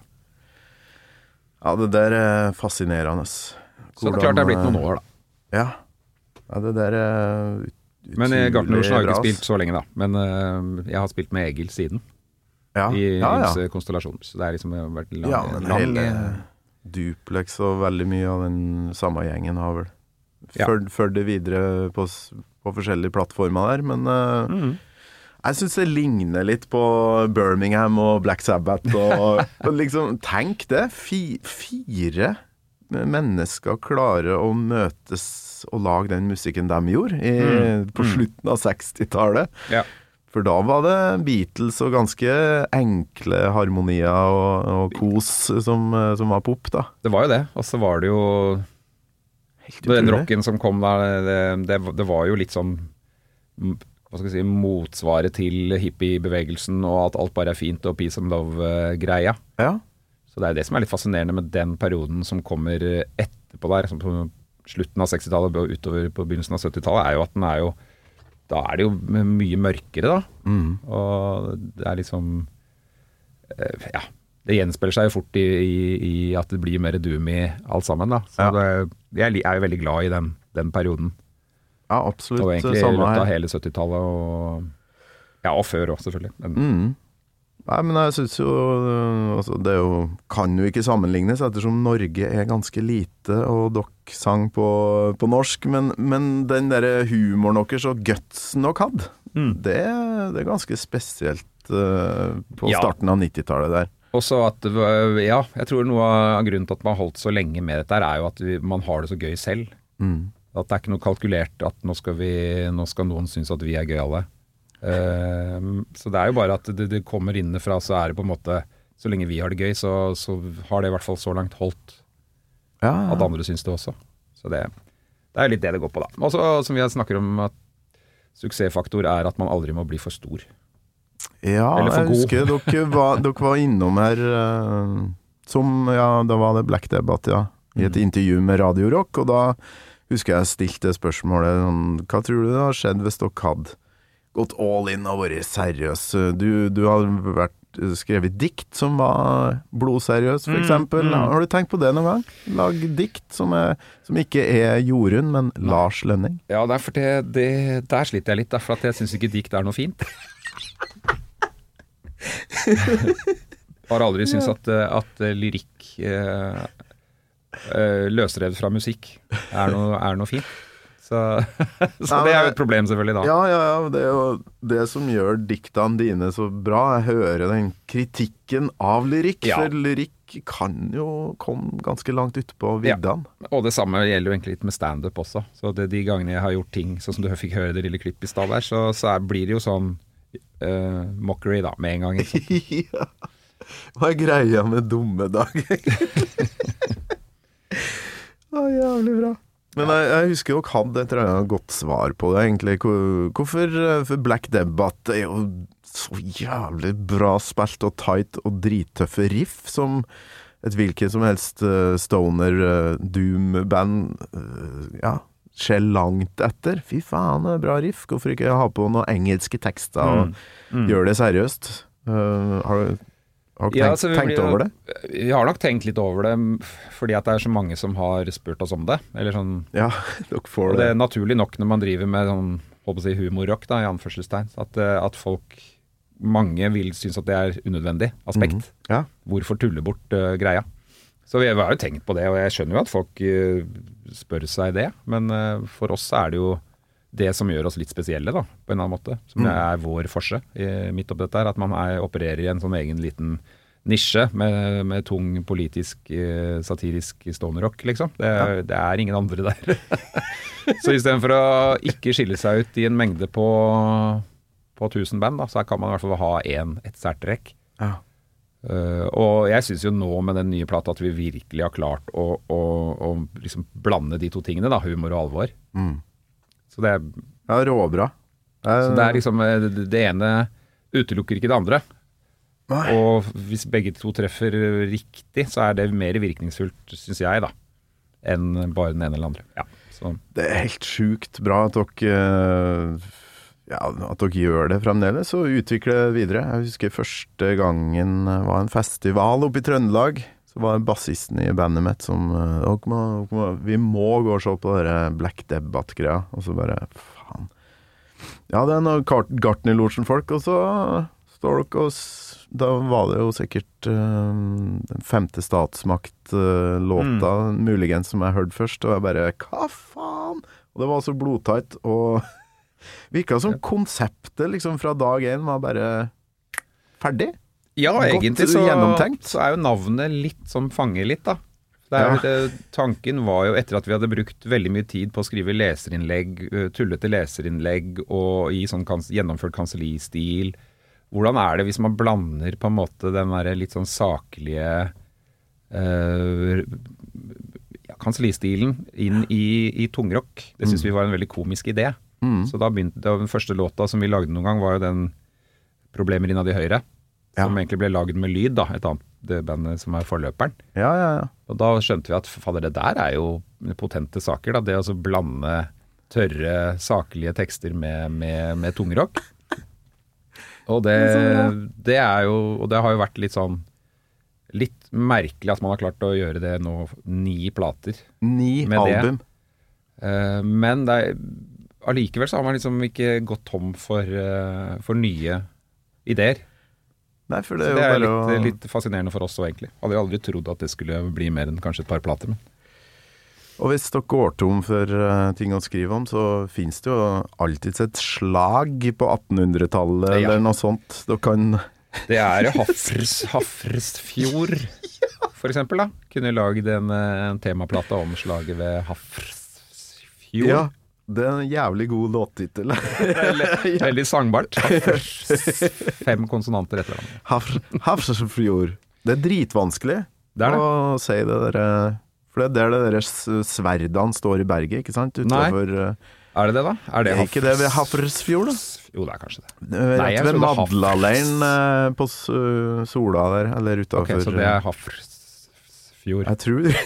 Ja, det der er fascinerende. Så det er klart det er blitt noen år, da. Ja, ja det der er ut, Men uh, Gartnerlosjen har jo bra, ikke ass. spilt så lenge, da. Men uh, jeg har spilt med Egil siden, ja. i ja, ja. ymse konstellasjoner. Så det er liksom vært lang, Ja, men lang hele eh, Duplex og veldig mye av den samme gjengen har vel Ja. ført ført det videre på, s- på forskjellige plattformer der, men eh, mm. jeg synes det ligner litt på Birmingham og Black Sabbath og, og liksom, tenk det, fi, fire mennesker klarer å møtes og lage den musikken de gjorde i, Mm. på Mm. slutten av sekstitallet. Ja. For da var det Beatles og ganske enkle harmonier og, og kos som, som var pop, da. Det var jo det. Og så var det jo Helt den utrolig. rocken som kom der, det, det, det var jo litt sånn mm, hva skal jeg si, motsvaret til hippiebevegelsen og at alt bare er fint og peace and love-greia. Ja. Så det er jo det som er litt fascinerende med den perioden som kommer etterpå der, som på slutten av sekstitallet og utover på begynnelsen av syttitallet, er jo at den er jo da er det jo mye mørkere, da. Mm. Og det er liksom eh, Ja, det gjenspeiler seg jo fort i, i, i at det blir mer doom i alt sammen, da. Så Ja. det, jeg li- er jo veldig glad i den, den perioden. Ja, absolutt. Og egentlig Samme løpet av her. hele syttitallet og Ja, og før òg, selvfølgelig. Men, Mm. Nei, men jeg synes jo øh, altså, det er jo, kan jo ikke sammenlignes ettersom Norge er ganske lite og dere sang på, på norsk, men, men den der humoren deres og gutsen dere hadde, Mm. det, det er ganske spesielt øh, på Ja. starten av nittitallet der. også at det var- Ja, jeg tror noe av grunnen til at man har holdt så lenge med dette, her er jo at vi, man har det så gøy selv. Mm. At det er ikke noe kalkulert at nå skal, vi, nå skal noen synes at vi er gøyale. Uh, så det er jo bare at det, det kommer innenfra, så er det på en måte så lenge vi har det gøy, så, så har det i hvert fall så langt holdt Ja, at andre syns det også. Så det, det er litt det det går på, da. Og så som vi snakker om, at suksessfaktor er at man aldri må bli for stor. ja Eller for jeg god. husker dere var, dere var innom her øh, som, ja, da var det Black Debate, ja, i et intervju med Radio Rock, og da husker jeg stilte spørsmålet sånn, hva tror du det har skjedd hvis dere hadde gått all in og vært seriøs? Du, du har vært, skrevet dikt som var blodseriøs, for Mm, eksempel. mm. Har du tenkt på det noen gang? Lag dikt som, er, som ikke er Jorunn, men Lars Lønning. Ja, det er for det, det, der sliter jeg litt, da, for at jeg syns ikke dikt er noe fint. Har aldri syntes at, at lyrikk eh, eh, løsrevet fra musikk er noe, er noe fint. Så, så det er jo et problem selvfølgelig da. Ja, ja, ja, det er jo det som gjør diktene dine så bra. Jeg hører den kritikken av lyrikk, Ja. for lyrikk kan jo komme ganske langt ut på viddan. Ja. Og det samme gjelder jo egentlig litt med stand-up også. Så det, de gangene jeg har gjort ting, sånn som du fikk høre det lille klipp i stad der, så, så er, blir det jo sånn uh, mockery da, med en gang. Ikke sant? Ja. Hva er greia med dumme dager? Å, jævlig bra. Men jeg, jeg husker jo hadde et eller annet godt svar på det, egentlig. Hvorfor for Black Debate er jo så jævlig bra spilt og tight og drittøffe riff som et hvilket som helst uh, stoner uh, doom-band uh, ja, ser langt etter. Fy faen, det er bra riff. Hvorfor ikke ha på noen engelske tekster og mm. Mm. gjøre det seriøst? Uh, har du Har du tenkt, ja, altså, tenkt blir, over det? Vi har nok tenkt litt over det, fordi at det er så mange som har spurt oss om det. Eller sånn, ja, dere får og det. det er naturlig nok når man driver med sånn, håper å si humorrock, da, i anførselstegn, at, at folk, mange vil synes at det er unødvendig aspekt. Mm, ja. Hvorfor tulle bort uh, greia? Så vi har jo tenkt på det, og jeg skjønner jo at folk uh, spør seg det, men uh, for oss er det jo det som gjør oss litt spesielle, da, på en annen måte, som mm. er vår forse midt oppi dette her, at man er, opererer i en sånn egen liten nisje med, med tung politisk, eh, satirisk stoner-rock, liksom. Det, ja. det er ingen andre der. Så i stedet for å ikke skille seg ut i en mengde på, på tusen band, da, så kan man i hvert fall ha en, et særtrekk. Ja. Uh, og jeg synes jo nå med den nye plata at vi virkelig har klart å, å, å liksom blande de to tingene, da, humor og alvor. Mm. Så det er, ja, råbra. Så det er liksom, det, det ene utelukker ikke det andre. Nei. Og hvis begge to treffer riktig, så er det mer virkningsfullt, synes jeg da, enn bare den ene eller andre. Ja, så. Det er helt sjukt bra at dere, ja, at dere gjør det fremdeles, og utvikler det videre. Jeg husker første gangen var en festival oppe i Trøndelag, så var det bassisten i bandet mitt som dere må, dere må, vi må gå og se på dere Black Debate-greia, og så bare, faen. Ja, det er noen Gartnerlosjen-folk, og så står dere og da var det jo sikkert uh, den femte statsmakt-låta, uh, mm. muligens som jeg hørte først, og jeg bare, hva faen? Og det var så blodtight, og virket som konseptet liksom fra dag en var bare ferdig. Ja, godt egentlig så, gjennomtenkt. Så er jo navnet litt som fanger litt, da. Det er, ja. det, tanken var jo etter at vi hadde brukt veldig mye tid på å skrive leserinnlegg, tullete leserinnlegg, og i sånn kans, gjennomført kanselistil. Hvordan er det hvis man blander på en måte den der litt sånn saklige uh, ja, kanselistilen inn i, i tungrock? Det synes mm. vi var en veldig komisk idé. Mm. Så da begynte det, den første låta som vi lagde noen gang var jo den Problemer innad i høyre, ja. som egentlig ble laget med lyd da, et annet det bandet som er forløperen. Ja, ja, ja. Og da skjønte vi at fader, det der er jo potente saker da, det å blande tørre, saklige tekster med, med, med tungrock. Og det, det er jo, og det har jo vært litt sånn, litt merkelig at man har klart å gjøre det nå, ni plater. Ni album. Uh, men det er, allikevel så har man liksom ikke gått tom for, uh, for nye ideer. Nei, for det er, så det er jo litt, bare å... litt fascinerende for oss også egentlig. Hadde jo aldri trodd at det skulle bli mer enn kanskje et par plater, men. Og hvis dere går tom for uh, ting å skrive om, så finnes det jo alltid et slag på attenhundretallet, ja. eller noe sånt. Dere kan... Det er jo Hafrs, Hafrsfjord, for eksempel da. Kunne lagd en, en temaplate om slaget ved Hafrsfjord. Ja, det er en jævlig god låtttitel. Veldig sangbart. Hafrs, fem konsonanter etter hverandre. Hafr, Hafrsfjord. Det er dritvanskelig det er det. å si det der... For det er der deres sverdene står i berget, ikke sant? Utenfor, Nei, er det det da? Er det er ikke det ved Hafrsfjord da? Jo, det er kanskje det. Nei, jeg ved Madlaleiren på Sola der, eller utenfor. Ok, så det er Hafrsfjord. Jeg tror det.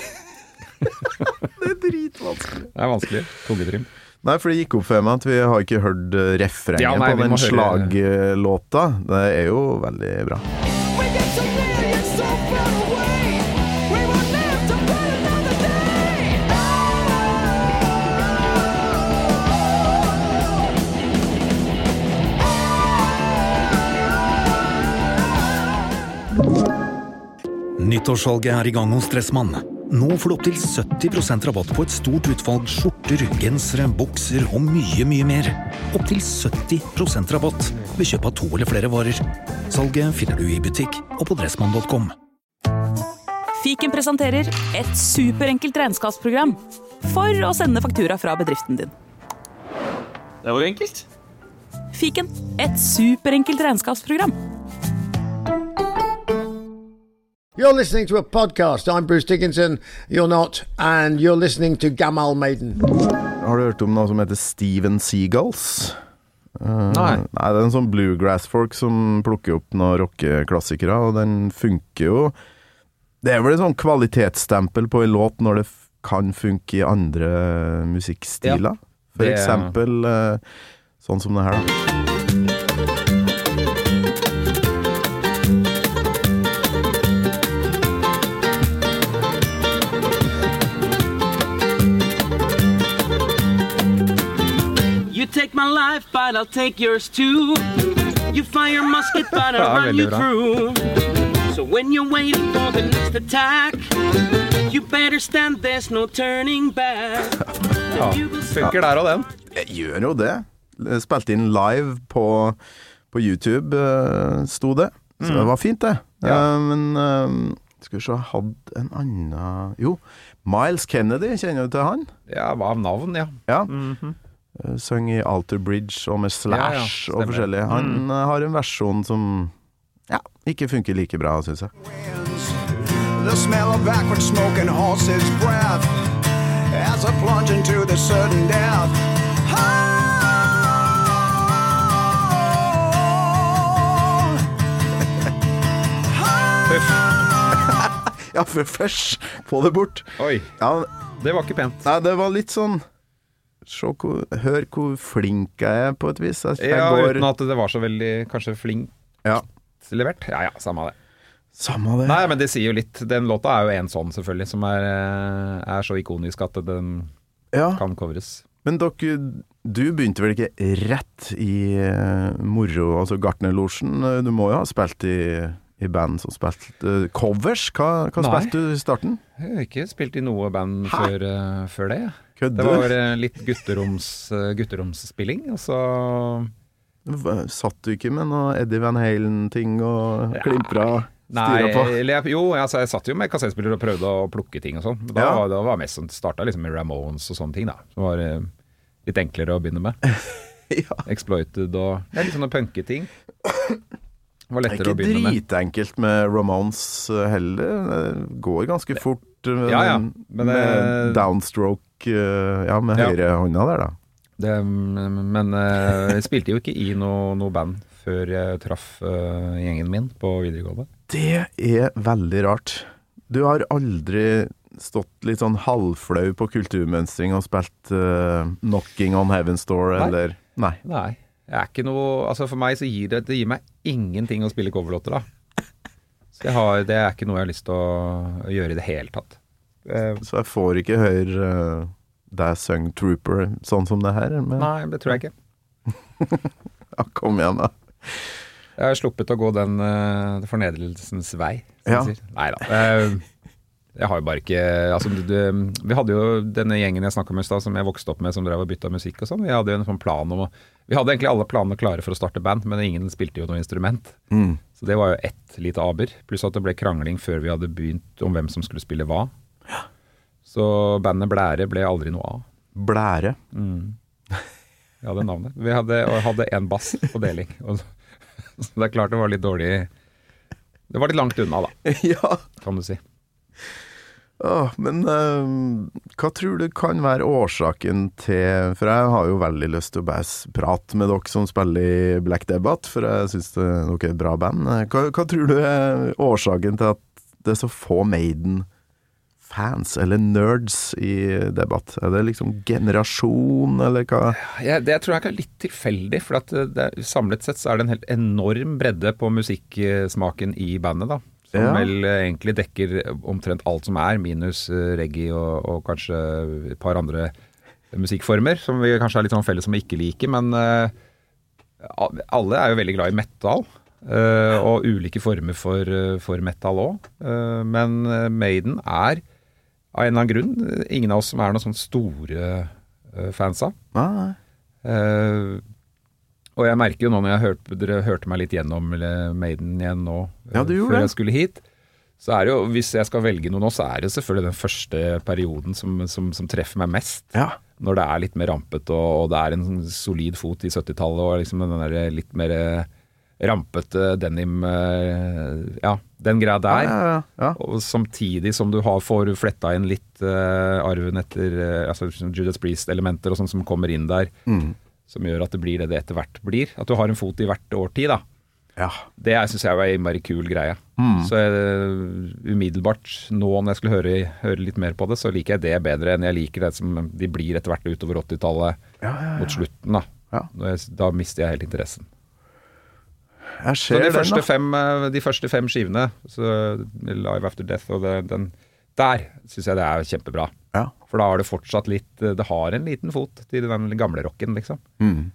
Det er dritvanskelig. Det er vanskelig, tungetrim. Nei, for det gikk opp for meg at vi har ikke hørt refrengen ja, nei, på den høre... slaglåta. Det er jo veldig bra. Nyttårssalget er i gang hos Dressmann. Nå får du opp til sytti prosent rabatt på et stort utvalg skjorter, gensere, bukser og mye, mye mer. Opp til sytti prosent rabatt ved kjøp av to eller flere varer. Salget finner du i butikk og på dressmann punktum com. Fiken presenterer et superenkelt regnskapsprogram for å sende faktura fra bedriften din. Det var enkelt. Fiken, et superenkelt regnskapsprogram. You're listening to a podcast. I'm Bruce Dickinson. You're not. And you're listening to Gamal Maiden. Har du hørt om noe som heter Steven Seagulls? Uh, Nei. Nei, det er en sånn bluegrass-folk som plukker opp noen rockeklassikere, og den funker jo. Det er vel et sånn kvalitetsstempel på en låt når det f- kan funke i andre musikkstiler. Ja, For det- eksempel uh, sånn som det her da. You take my life, but I'll take yours too. You fire musket, but I'll Ja, run you veldig bra. through. So when you're waiting for the next attack, you better stand, there's no turning back. Ja, funker der og den. Jeg gjør jo det. Spilte inn live på, på YouTube, uh, sto det. Så det var fint det. Ja. Uh, men uh, skal vi se, hadde en annen... Jo, Miles Kennedy, kjenner du til han? Ja, hva av navn, ja. Ja. Mhm. Uh, Søng i Alter Bridge og med Slash Ja, ja, og stemmer. forskjellig. Han Mm. uh, har en versjon som ja, ikke funker like bra, synes jeg. The smell of backward smoke and horse's breath as I plunge into the sudden death. Ja, for først, få det bort. Oi, Ja, det var ikke pent. nei, det var litt sånn se hvor, hør hvor flink jeg er på et vis. Jeg, jeg Ja, går, uten at det var så veldig, kanskje flink ja, levert. Ja, ja, samme det. samme det. Nei, men det sier jo litt. Den låta er jo en sånn selvfølgelig, som er, er så ikonisk at den Ja, kan covres. men dere, du begynte vel ikke rett i eh, moro, altså Gartnerlosjen. Du må jo ha spilt i, i band som spilte eh, covers. Hva, hva Nei. spilte du i starten? Jeg har ikke spilt i noe band Hæ? før, eh, før det. Kødder Det du? var eh, litt gutteroms, uh, gutteromsspilling, og så Hva- Satt du ikke med noe Eddie Van Halen-ting og Ja. klimpra, Nei, styra på? eller jeg, jo, altså, jeg satt jo med kassettspiller og prøvde å plukke ting og sånn. Da, Ja. var- da var mest sånn, startet liksom med Ramones og sånne ting da. Som var eh, litt enklere å begynne med. Ja. Exploited og ja, litt sånne punketing. Det var Det er lettere å ikke begynne med. dritenkelt med Ramones eh, heller. Det går ganske fort eh, Ja, ja, med, men med det- downstroke, eh, ja, med Ja. høyre hånda der da. Det, men eh, jeg spilte jo ikke i noe, noe band før jeg traff eh, gjengen min på videregående. Det er veldig rart. Du har aldri stått litt sånn halvflau på kulturmønstring og spilt eh, Knocking on Heaven's Door, Nei. eller? Nei. Nei, jeg er ikke noe, altså for meg så gir det, det gir meg ingenting å spille coverlåter da. Så jeg har, det er ikke noe jeg har lyst til å gjøre i det hele tatt. Eh, Så jeg får ikke høre uh, deg synge Trooper sånn som det her. Men, Nei, det tror jeg ikke. ja, kom igjen da. Jeg har sluppet å gå den uh, fornedrelsens vei, som Ja. de sier. Neida. Uh, jeg har jo bare ikke, altså det, det, vi hadde jo denne gjengen jeg snakket om i sted, som jeg vokste opp med, som drev og bytta musikk og sånn. Vi hadde jo en sånn plan om å, vi hadde egentlig alle planene klare for å starte band, men ingen spilte jo noe instrument. Mm. Så det var jo ett lite aber, pluss at det ble krangling før vi hadde begynt om hvem som skulle spille hva. Så bandet Blære ble aldri noe av. Blære. Mm. Vi hadde navnet. Vi hadde, og hadde en bass på deling. Og, så det er klart det var litt dårlig. Det var litt langt unna da, Ja. kan du si. Åh, men eh, hva tror du kan være årsaken til, for jeg har jo veldig lyst til å bare s- prate med dere som spiller i Black Debate, for jeg synes det, dere er et bra band. Hva, hva tror du er årsaken til at det er så få Maiden-fans, eller nerds i Debatt? Er det liksom generasjon, eller hva? Ja, det tror jeg er litt tilfeldig, for at det, samlet sett så er det en helt enorm bredde på musikksmaken i bandet da. Som Ja. vel eh, egentlig dekker omtrent alt som er, minus eh, reggae og, og kanskje et par andre musikkformer, som vi kanskje har litt sånn felles som vi ikke liker, men eh, alle er jo veldig glad i metal, eh, og ulike former for, eh, for metal også. Eh, men eh, Maiden er, av en eller annen grunn, eh, ingen av oss som er noen sånne store eh, fans av. Nei, nei. Eh, og jeg merker jo nå når jeg hørte, dere hørte meg litt gjennom eller Maiden igjen nå, Ja, du eh, gjorde før det. jeg skulle hit, Så er det jo, hvis jeg skal velge noe nå, så er det jo selvfølgelig den første perioden som, som, som treffer meg mest. Ja. Når det er litt mer rampet, og, og det er en sånn solid fot i syttitallet, og liksom den der litt mer rampete denim, ja, den greia der. Ja, ja, ja. Og samtidig som du har får fletta inn litt uh, arven etter uh, altså Judas Priest-elementer og sånn som kommer inn der, mm. som gjør at det blir det det etter hvert blir. At du har en fot i hvert årtid, da. Ja. Det synes jeg var en bare kul greie. Mm. Så jeg, umiddelbart nå når jeg skulle høre, høre litt mer på det, så liker jeg det bedre enn jeg liker det som de blir etter hvert utover åttitallet ja, ja, ja. mot slutten. Da, ja. jeg, da mister jeg helt interessen. Jeg så de, den, første fem, de første fem skivene, så Live After Death og det, den, der synes jeg det er kjempebra. Ja. For da har det fortsatt litt, det har en liten fot til den gamle rocken, liksom. Mm.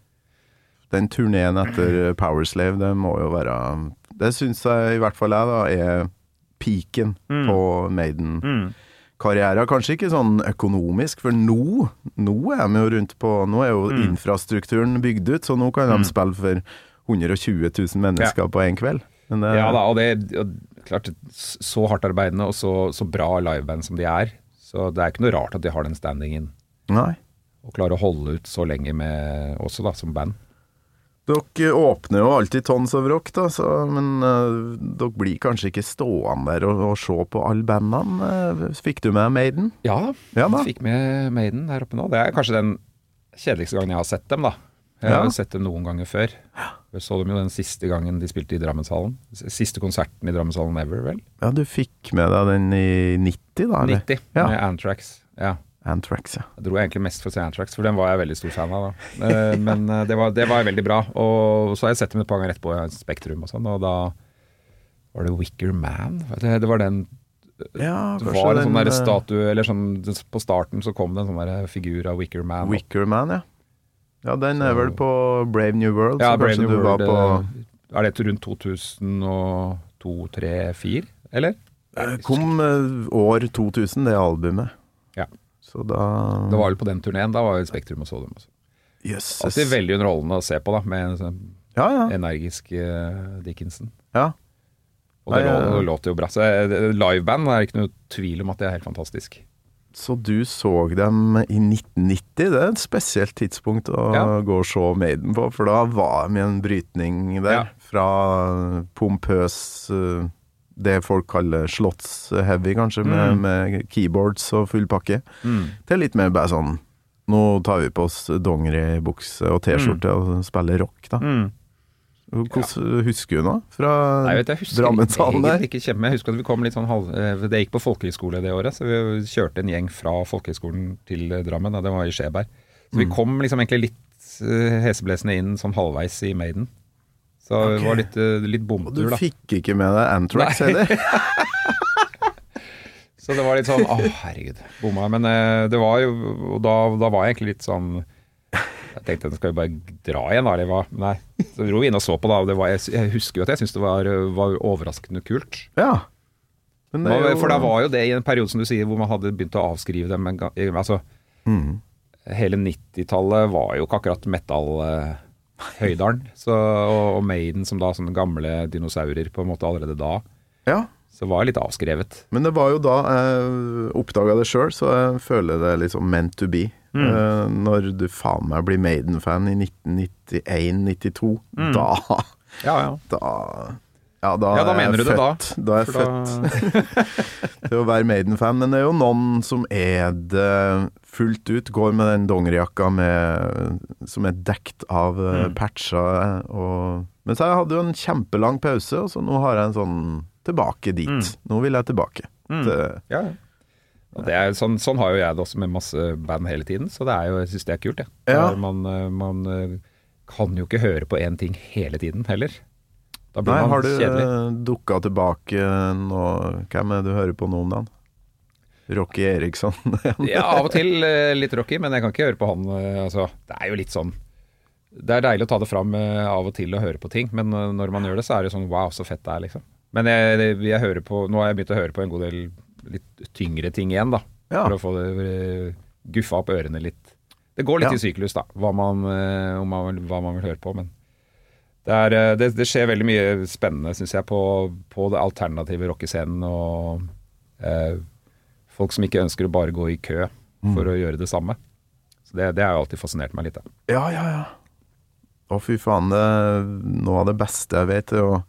Den turneen etter Powerslave, det må jo være, det synes jeg i hvert fall jeg da, er piken mm. på Maiden-karriere. Kanskje ikke sånn økonomisk, for nå, nå er vi jo rundt på, nå er jo mm. infrastrukturen bygd ut, så nå kan de mm. spille for hundre og tjue tusen mennesker ja. på en kveld. Men det, ja da, og det er klart så hardt arbeidende og så, så bra liveband som de er, så det er ikke noe rart at de har den standingen. Nei. Og klarer å holde ut så lenge med, også da, som band. Dere åpner jo alltid Tons of Rock, da, så, men uh, dere blir kanskje ikke stående der og, og se på alle bandene. Fikk du med Maiden? Ja, ja da. Jeg fikk med Maiden der oppe nå. Det er kanskje den kjedeligste gangen jeg har sett dem, da. Jeg ja. har sett dem noen ganger før. Jeg så dem jo den siste gangen de spilte i Drammenshallen. Siste konserten i Drammenshallen ever, vel? Ja, du fikk med deg den i nitti, da? Eller? nitti, ja. med Anthrax, ja. Anthrax, ja. Jeg dro egentlig mest for å se Anthrax, for den var jeg veldig stor fan av da. Men det var, det var veldig bra. Og så har jeg sett dem et par ganger rett på Spektrum og sånn, og da var det Wicker Man. Det, det var den ja, det var en sånn der statue, eller sånn, på starten så kom det en sånn der figur av Wicker Man. Wicker Man, ja. Ja, den er så, vel på Brave New World, ja, så Brave kanskje New du World, var på... Er det rundt to tusen og to, tre, fire, eller? Kom år to tusen, det albumet. Ja. Så da... Det var vel på den turneen, da var jo Spektrum og så dem også. Yes. Alltid veldig underholdende å se på da, med en sånn ja, ja. energisk uh, Dickinson. Ja. Og det, Nei, lå, det låter jo bra. Så liveband er ikke noe tvil om at det er helt fantastisk. Så du så dem i nitten nitti, det er et spesielt tidspunkt å ja. gå og se Maiden på, for da var vi en brytning der, ja. fra pompøs... Uh, det folk kaller slotts-heavy, kanskje, med, mm. med keyboards og full pakke. Mm. Det er litt mer bare sånn, nå tar vi på oss dongeri, bukse og t-skjorte mm. og spiller rock, da. Mm. Hvordan ja. husker du nå? Fra Drammenshallen der? Ikke kjempe, jeg husker at vi kom litt sånn halv... Det gikk på folkehøyskole det året, så vi kjørte en gjeng fra folkehøyskolen til Drammen, og det var i Skjeberg. Så vi kom liksom egentlig litt heseblesende inn sånn halvveis i Maiden. Så okay. det var litt, litt bomtur, da. Og du fikk ikke med deg Anthrax, heller? Så det var litt sånn, å herregud, bomma. Men det var jo, og da, da var jeg egentlig litt sånn, jeg tenkte, skal vi bare dra igjen, da, eller hva? Nei, så vi dro inn og så på, da. Og det var, jeg, jeg husker jo at jeg synes det var, var overraskende kult. Ja. Men det jo... For da var jo det i en periode, som du sier, hvor man hadde begynt å avskrive dem. Altså, mm. hele nittitallet var jo ikke akkurat metal... Høydalen, så, og, og Maiden som da sånne gamle dinosaurer på en måte allerede da, ja. så var det litt avskrevet. Men det var jo da jeg oppdaget det selv, så jeg føler det liksom meant to be. Mm. Uh, når du faen meg blir Maiden-fan i nitten nittien nittito, mm. da, ja, ja. da ja, da, ja, da mener du det da. Da er jeg født til å være Maiden-fan, men det er jo noen som er det fullt ut, går med den dongerijakka med, som er dekt av mm. patcher. Og, men så jeg hadde jo en kjempelang pause, og så nå har jeg en sånn tilbake dit. Mm. Nå vil jeg tilbake. Mm. Til, ja, og det er, sånn, sånn har jo jeg det også med masse band hele tiden, så det er jo, jeg synes det er kult. Ja. Ja. Man, man kan jo ikke høre på en ting hele tiden heller. Da blir Nei, man har du kjedelig. dukket tilbake nå, hvem er det du hører på nå om dagen? Rocky Eriksson? Ja, av og til litt Rocky, men jeg kan ikke høre på han, altså, det er jo litt sånn, det er deilig å ta det fram av og til og høre på ting, men når man gjør det, så er det sånn, wow, så fett det er liksom. Men jeg, jeg hører på, nå har jeg begynt å høre på en god del litt tyngre ting igjen da, ja. for å få det guffa opp ørene litt. Det går litt ja. i syklus da, hva man, om man, hva man vil høre på, men Det, er, det, det skjer veldig mye spennende, synes jeg, på, på det alternative rockescenen, og eh, folk som ikke ønsker å bare gå i kø for mm. å gjøre det samme. Så det, det har jo alltid fascinert meg litt. Da. Ja, ja, ja. Å, fy faen, det er noe av det beste jeg vet, å,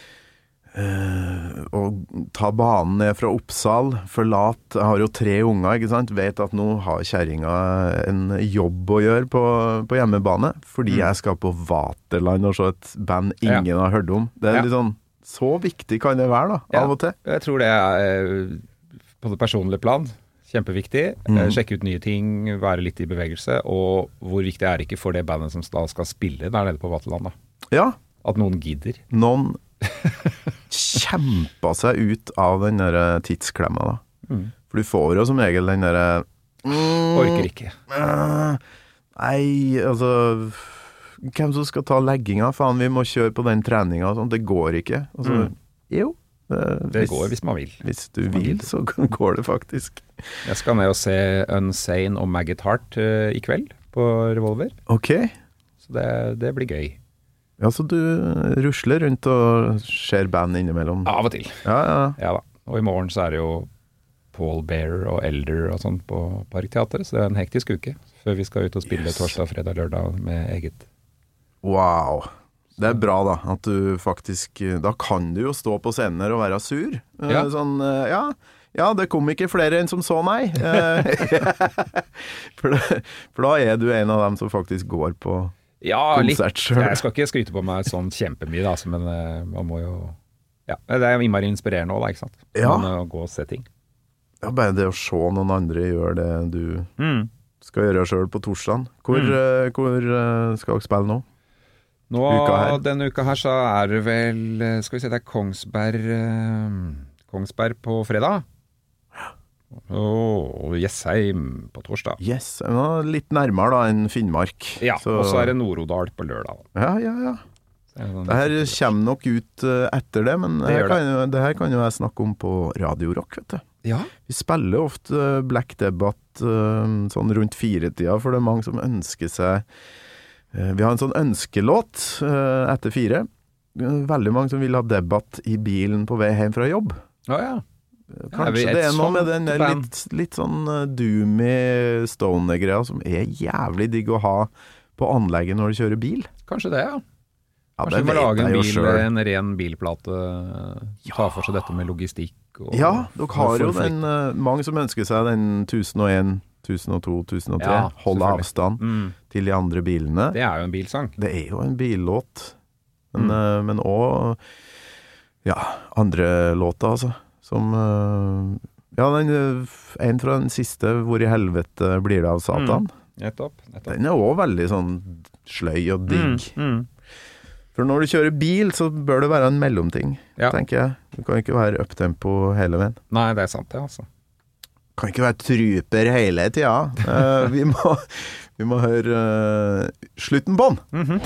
uh, å ta banen ned fra Oppsal, forlat, jeg har jo tre unger, ikke sant, vet at nå har kjæringa en jobb å gjøre på, på hjemmebane, fordi mm. jeg skal på Vaterland og se et band ingen ja. har hørt om. Det er ja. litt sånn, så viktig kan det være da, av ja. og til. Jeg tror det er på det personlige plan kjempeviktig. Mm. Sjekke ut nye ting, være litt i bevegelse, og hvor viktig er det ikke for det bandet som da skal spille der nede på Vaterland da. Ja. At noen gidder. Noen kjemper seg ut av den der tidsklemma da. Mm. For du får jo som regel den der mm, orker ikke. Uh, nei, altså hvem som skal ta legginga? Faen, vi må kjøre på den treninga og sånt. Det går ikke. Altså, mm. jo. Det hvis, går hvis man vil. Hvis du vil, så går det faktisk. Jeg skal ned og se Unsane og Maggot Heart uh, i kveld på Revolver. Ok. Så det, det blir gøy. Ja, så du rusler rundt og ser band innimellom? Av og til. Ja, ja. Ja da. Og i morgen så er det jo Paul Bearer og Elder og sånt på Parkteatret, så det er en hektisk uke. Før vi skal ut og spille yes. torsdag, fredag, lørdag med eget. Wow. Det er bra da, at du faktisk, da kan du jo stå på scenen og være sur. Ja. Sånn, ja, ja, det kom ikke flere enn som så, nei. for, det, for da er du en av dem som faktisk går på ja, konsert litt. selv. Jeg skal ikke skryte på meg sånn kjempemye da, men man må jo, ja, det er innmari inspirerende også da, ikke sant? Ja. Man må gå og se ting. Ja, bare det å se noen andre gjøre det du mm. skal gjøre selv på torsdagen. Hvor, mm. hvor skal dere spille nå? Nå, uka denne uka her så er det vel, skal vi se, det er Kongsberg, eh, Kongsberg på fredag. Og Jessheim på torsdag. Yes, litt nærmere da enn Finnmark. Ja, så, og så er det Nord-Odal på lørdag. Ja, ja, ja. Det, det her kommer nok ut etter det, men det, her kan, jo, det her kan jo jeg snakke om på Radio Rock, vet du. Ja. Vi spiller ofte Black Debate sånn rundt fire-tida, for det er mange som ønsker seg. Vi har en sånn ønskelåt uh, etter fire. Veldig mange som vil ha debatt i bilen på vei hjem fra jobb. Å ja. Kanskje er det er noe med den litt, litt sånn doomy stoner-greia som er jævlig digg å ha på anlegget når du kjører bil. Kanskje det, ja. Ja, Kanskje du må lage en, bil, en ren bilplate, ja. Ta for seg dette med logistikk. Og, ja, dere har jo den, uh, mange som ønsker seg den tusen og en tusen og to, tusen og tre, ja, holde avstand mm. til de andre bilene. Det er jo en bilsang. Det er jo en billåt. Men, mm. uh, men også ja, andre låter, altså. Som uh, ja, den, en fra den siste, Hvor i helvete blir det av Satan? Mm. Nettopp, nettopp. Den er også veldig sånn sløy og digg. Mm. Mm. For når du kjører bil, så bør det være en mellomting, ja. Tenker jeg. Du kan ikke være uptempo hele veien. Nei, det er sant det, altså. Kan ikke være truper hele tida. uh, vi, må, vi må høre uh, slutten på den. Mm-hmm.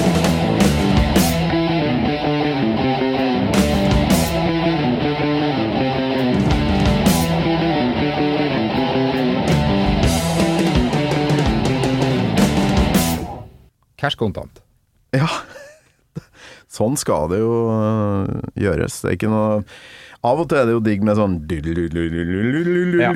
Cash kontant. Ja, sånn skal det jo uh, gjøres. Det er ikke noe... Av og til er det jo digg med sånn ja.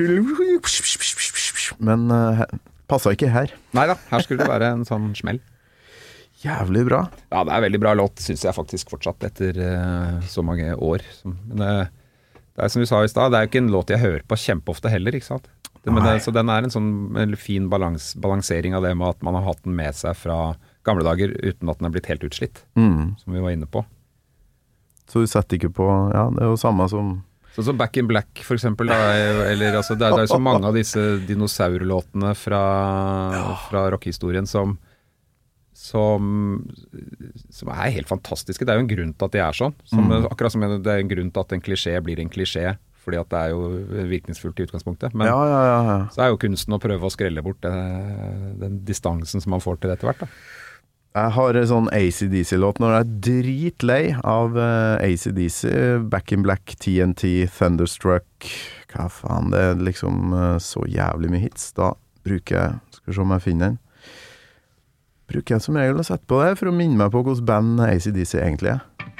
Men uh, passer ikke her. Neida, her skulle det være en sånn smell. Jævlig bra. Ja, det er veldig bra låt, synes jeg faktisk fortsatt etter uh, så mange år. Men uh, det er som vi sa i sted, det er jo ikke en låt jeg hører på kjempeofte heller, ikke sant? Det, men det, så den er en sånn en fin balans, balansering av det med at man har hatt den med seg fra gamle dager uten at den er blitt helt utslitt, mm. som vi var inne på. Så du setter ikke på, ja, det er jo samme som... Sånn som Back in Black, for eksempel, da, eller altså, det er jo så mange av disse dinosaurlåtene fra, ja. fra rockhistorien som, som, som er helt fantastiske. Det er jo en grunn til at de er sånn. Som, mm. Akkurat som det er en grunn til at en klisjé blir en klisjé, fordi at det er jo virkningsfullt i utgangspunktet. Men ja, ja, ja, ja. Så er jo kunsten å prøve å skrelle bort det, den distansen som man får til det etter hvert, da. Jeg har en sånn A C D C-låt når jeg er dritlei av uh, A C D C, Back in Black, T N T, Thunderstruck, hva faen, det er liksom uh, så jævlig mye hits. Da bruker jeg, skal vi se om jeg finner den, bruker jeg som regel å sette på det for å minne meg på hvordan band A C D C egentlig er.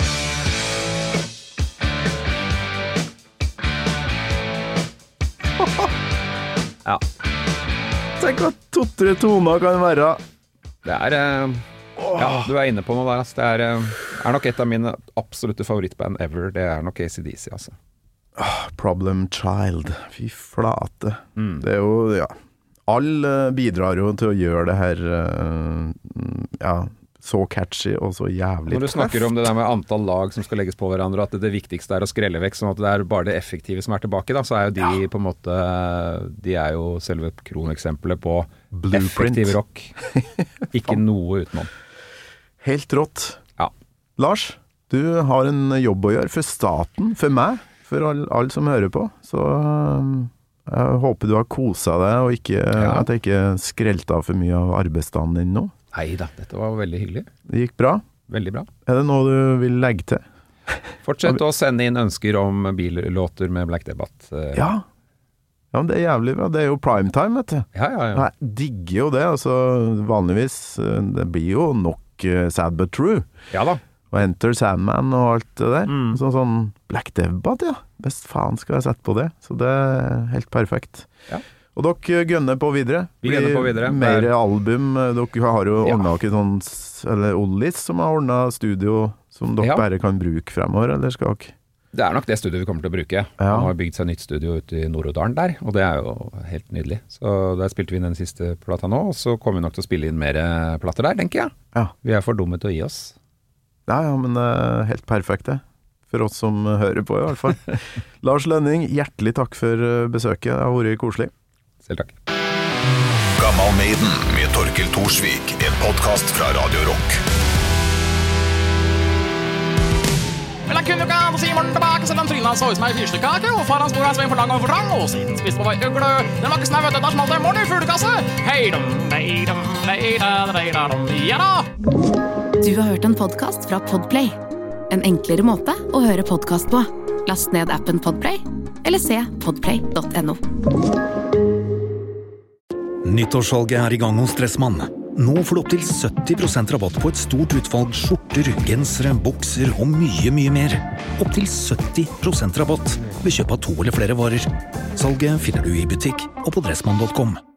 Ja. Tenk hva to-tre toner kan være. Det er eh, Ja, du er inne på noe der. Altså. Det er, eh, er nok et av mine absolutte favorittband ever. Det er nok A C D C, altså. Oh, Problem Child. Fy flate. Mm. Det er jo, ja. Alle bidrar jo til å gjøre det her uh, ja, så catchy og så jævlig. Når du snakker om det der med antall lag som skal legges på hverandre, at det, det viktigste er å skrelle vekk, sånn at det er bare det effektive som er tilbake, da, så er jo de ja. på en måte De er jo selve kroneksempelet på Blueprint. Effektiv rock. Ikke noe utenom. Helt rått. Ja. Lars, du har en jobb å gjøre for staten, for meg, for alle all som hører på. Så jeg håper du har koset deg, og ikke, ja. at jeg ikke skrelt av for mye av arbeidsdagen din nå. Neida, dette var veldig hyggelig. Det gikk bra? Veldig bra. Er det noe du vil legge til? Fortsett å sende inn ønsker om billåter med Black Debate. Ja. Ja, men det er jævlig bra. Det er jo primetime, vet du. Ja, ja, ja. Jeg digger jo det. Altså, vanligvis, det blir jo nok uh, Sad But True. Ja da. Og Enter Sandman og alt det der. Mm. Så, sånn Black Debate, ja. Best faen skal jeg sette på det. Så det er helt perfekt. Ja. Og dere gønner på videre. Vi gønner på videre. Mer album. Dere har jo ordnet ja. Sånn, eller Ollis som har ordnet studio som dere ja. Bare kan bruke fremover, eller skal dere? Det er nok det studioet vi kommer til å bruke. Ja. Man har bygd seg nytt studio ute i Nord-Odalen der, og det er jo helt nydelig. Så der spilte vi inn den siste plata nå, og så kommer vi nok til å spille inn mer plater der, tenker jeg. Ja. Vi er for dumme til å gi oss. Ja, ja, men uh, helt perfekt det. For oss som hører på i hvert fall. Lars Lønning, hjertelig takk for besøket. Det har vært koselig. Selv takk. Gammal Maiden med Torkel Torsvik, en podcast fra Radio Rock. Vel, jeg kunne jo ikke an å si morgen tilbake, selv om trynet så ut som ei fyrstekake, og foran sporet hans vei for lang og for trang, og siden spiste på vei ugle. Den var ikke snau, vet du, da smalt det morgen i fuglekasse. Hei dum, hei dum, hei da, hei da, dum, ja da. Du har hørt en podcast fra Podplay. En enklere måte å høre podcast på. Last ned appen Podplay, eller se podplay punktum no. Nyttårssalget er i gang hos Dressmann. Nå får du opp til sytti prosent rabatt på et stort utvalg skjorter, gensere, bukser og mye, mye mer. Opp til sytti prosent rabatt ved kjøp av to eller flere varer. Salget finner du i butikk og på dressmann punktum com.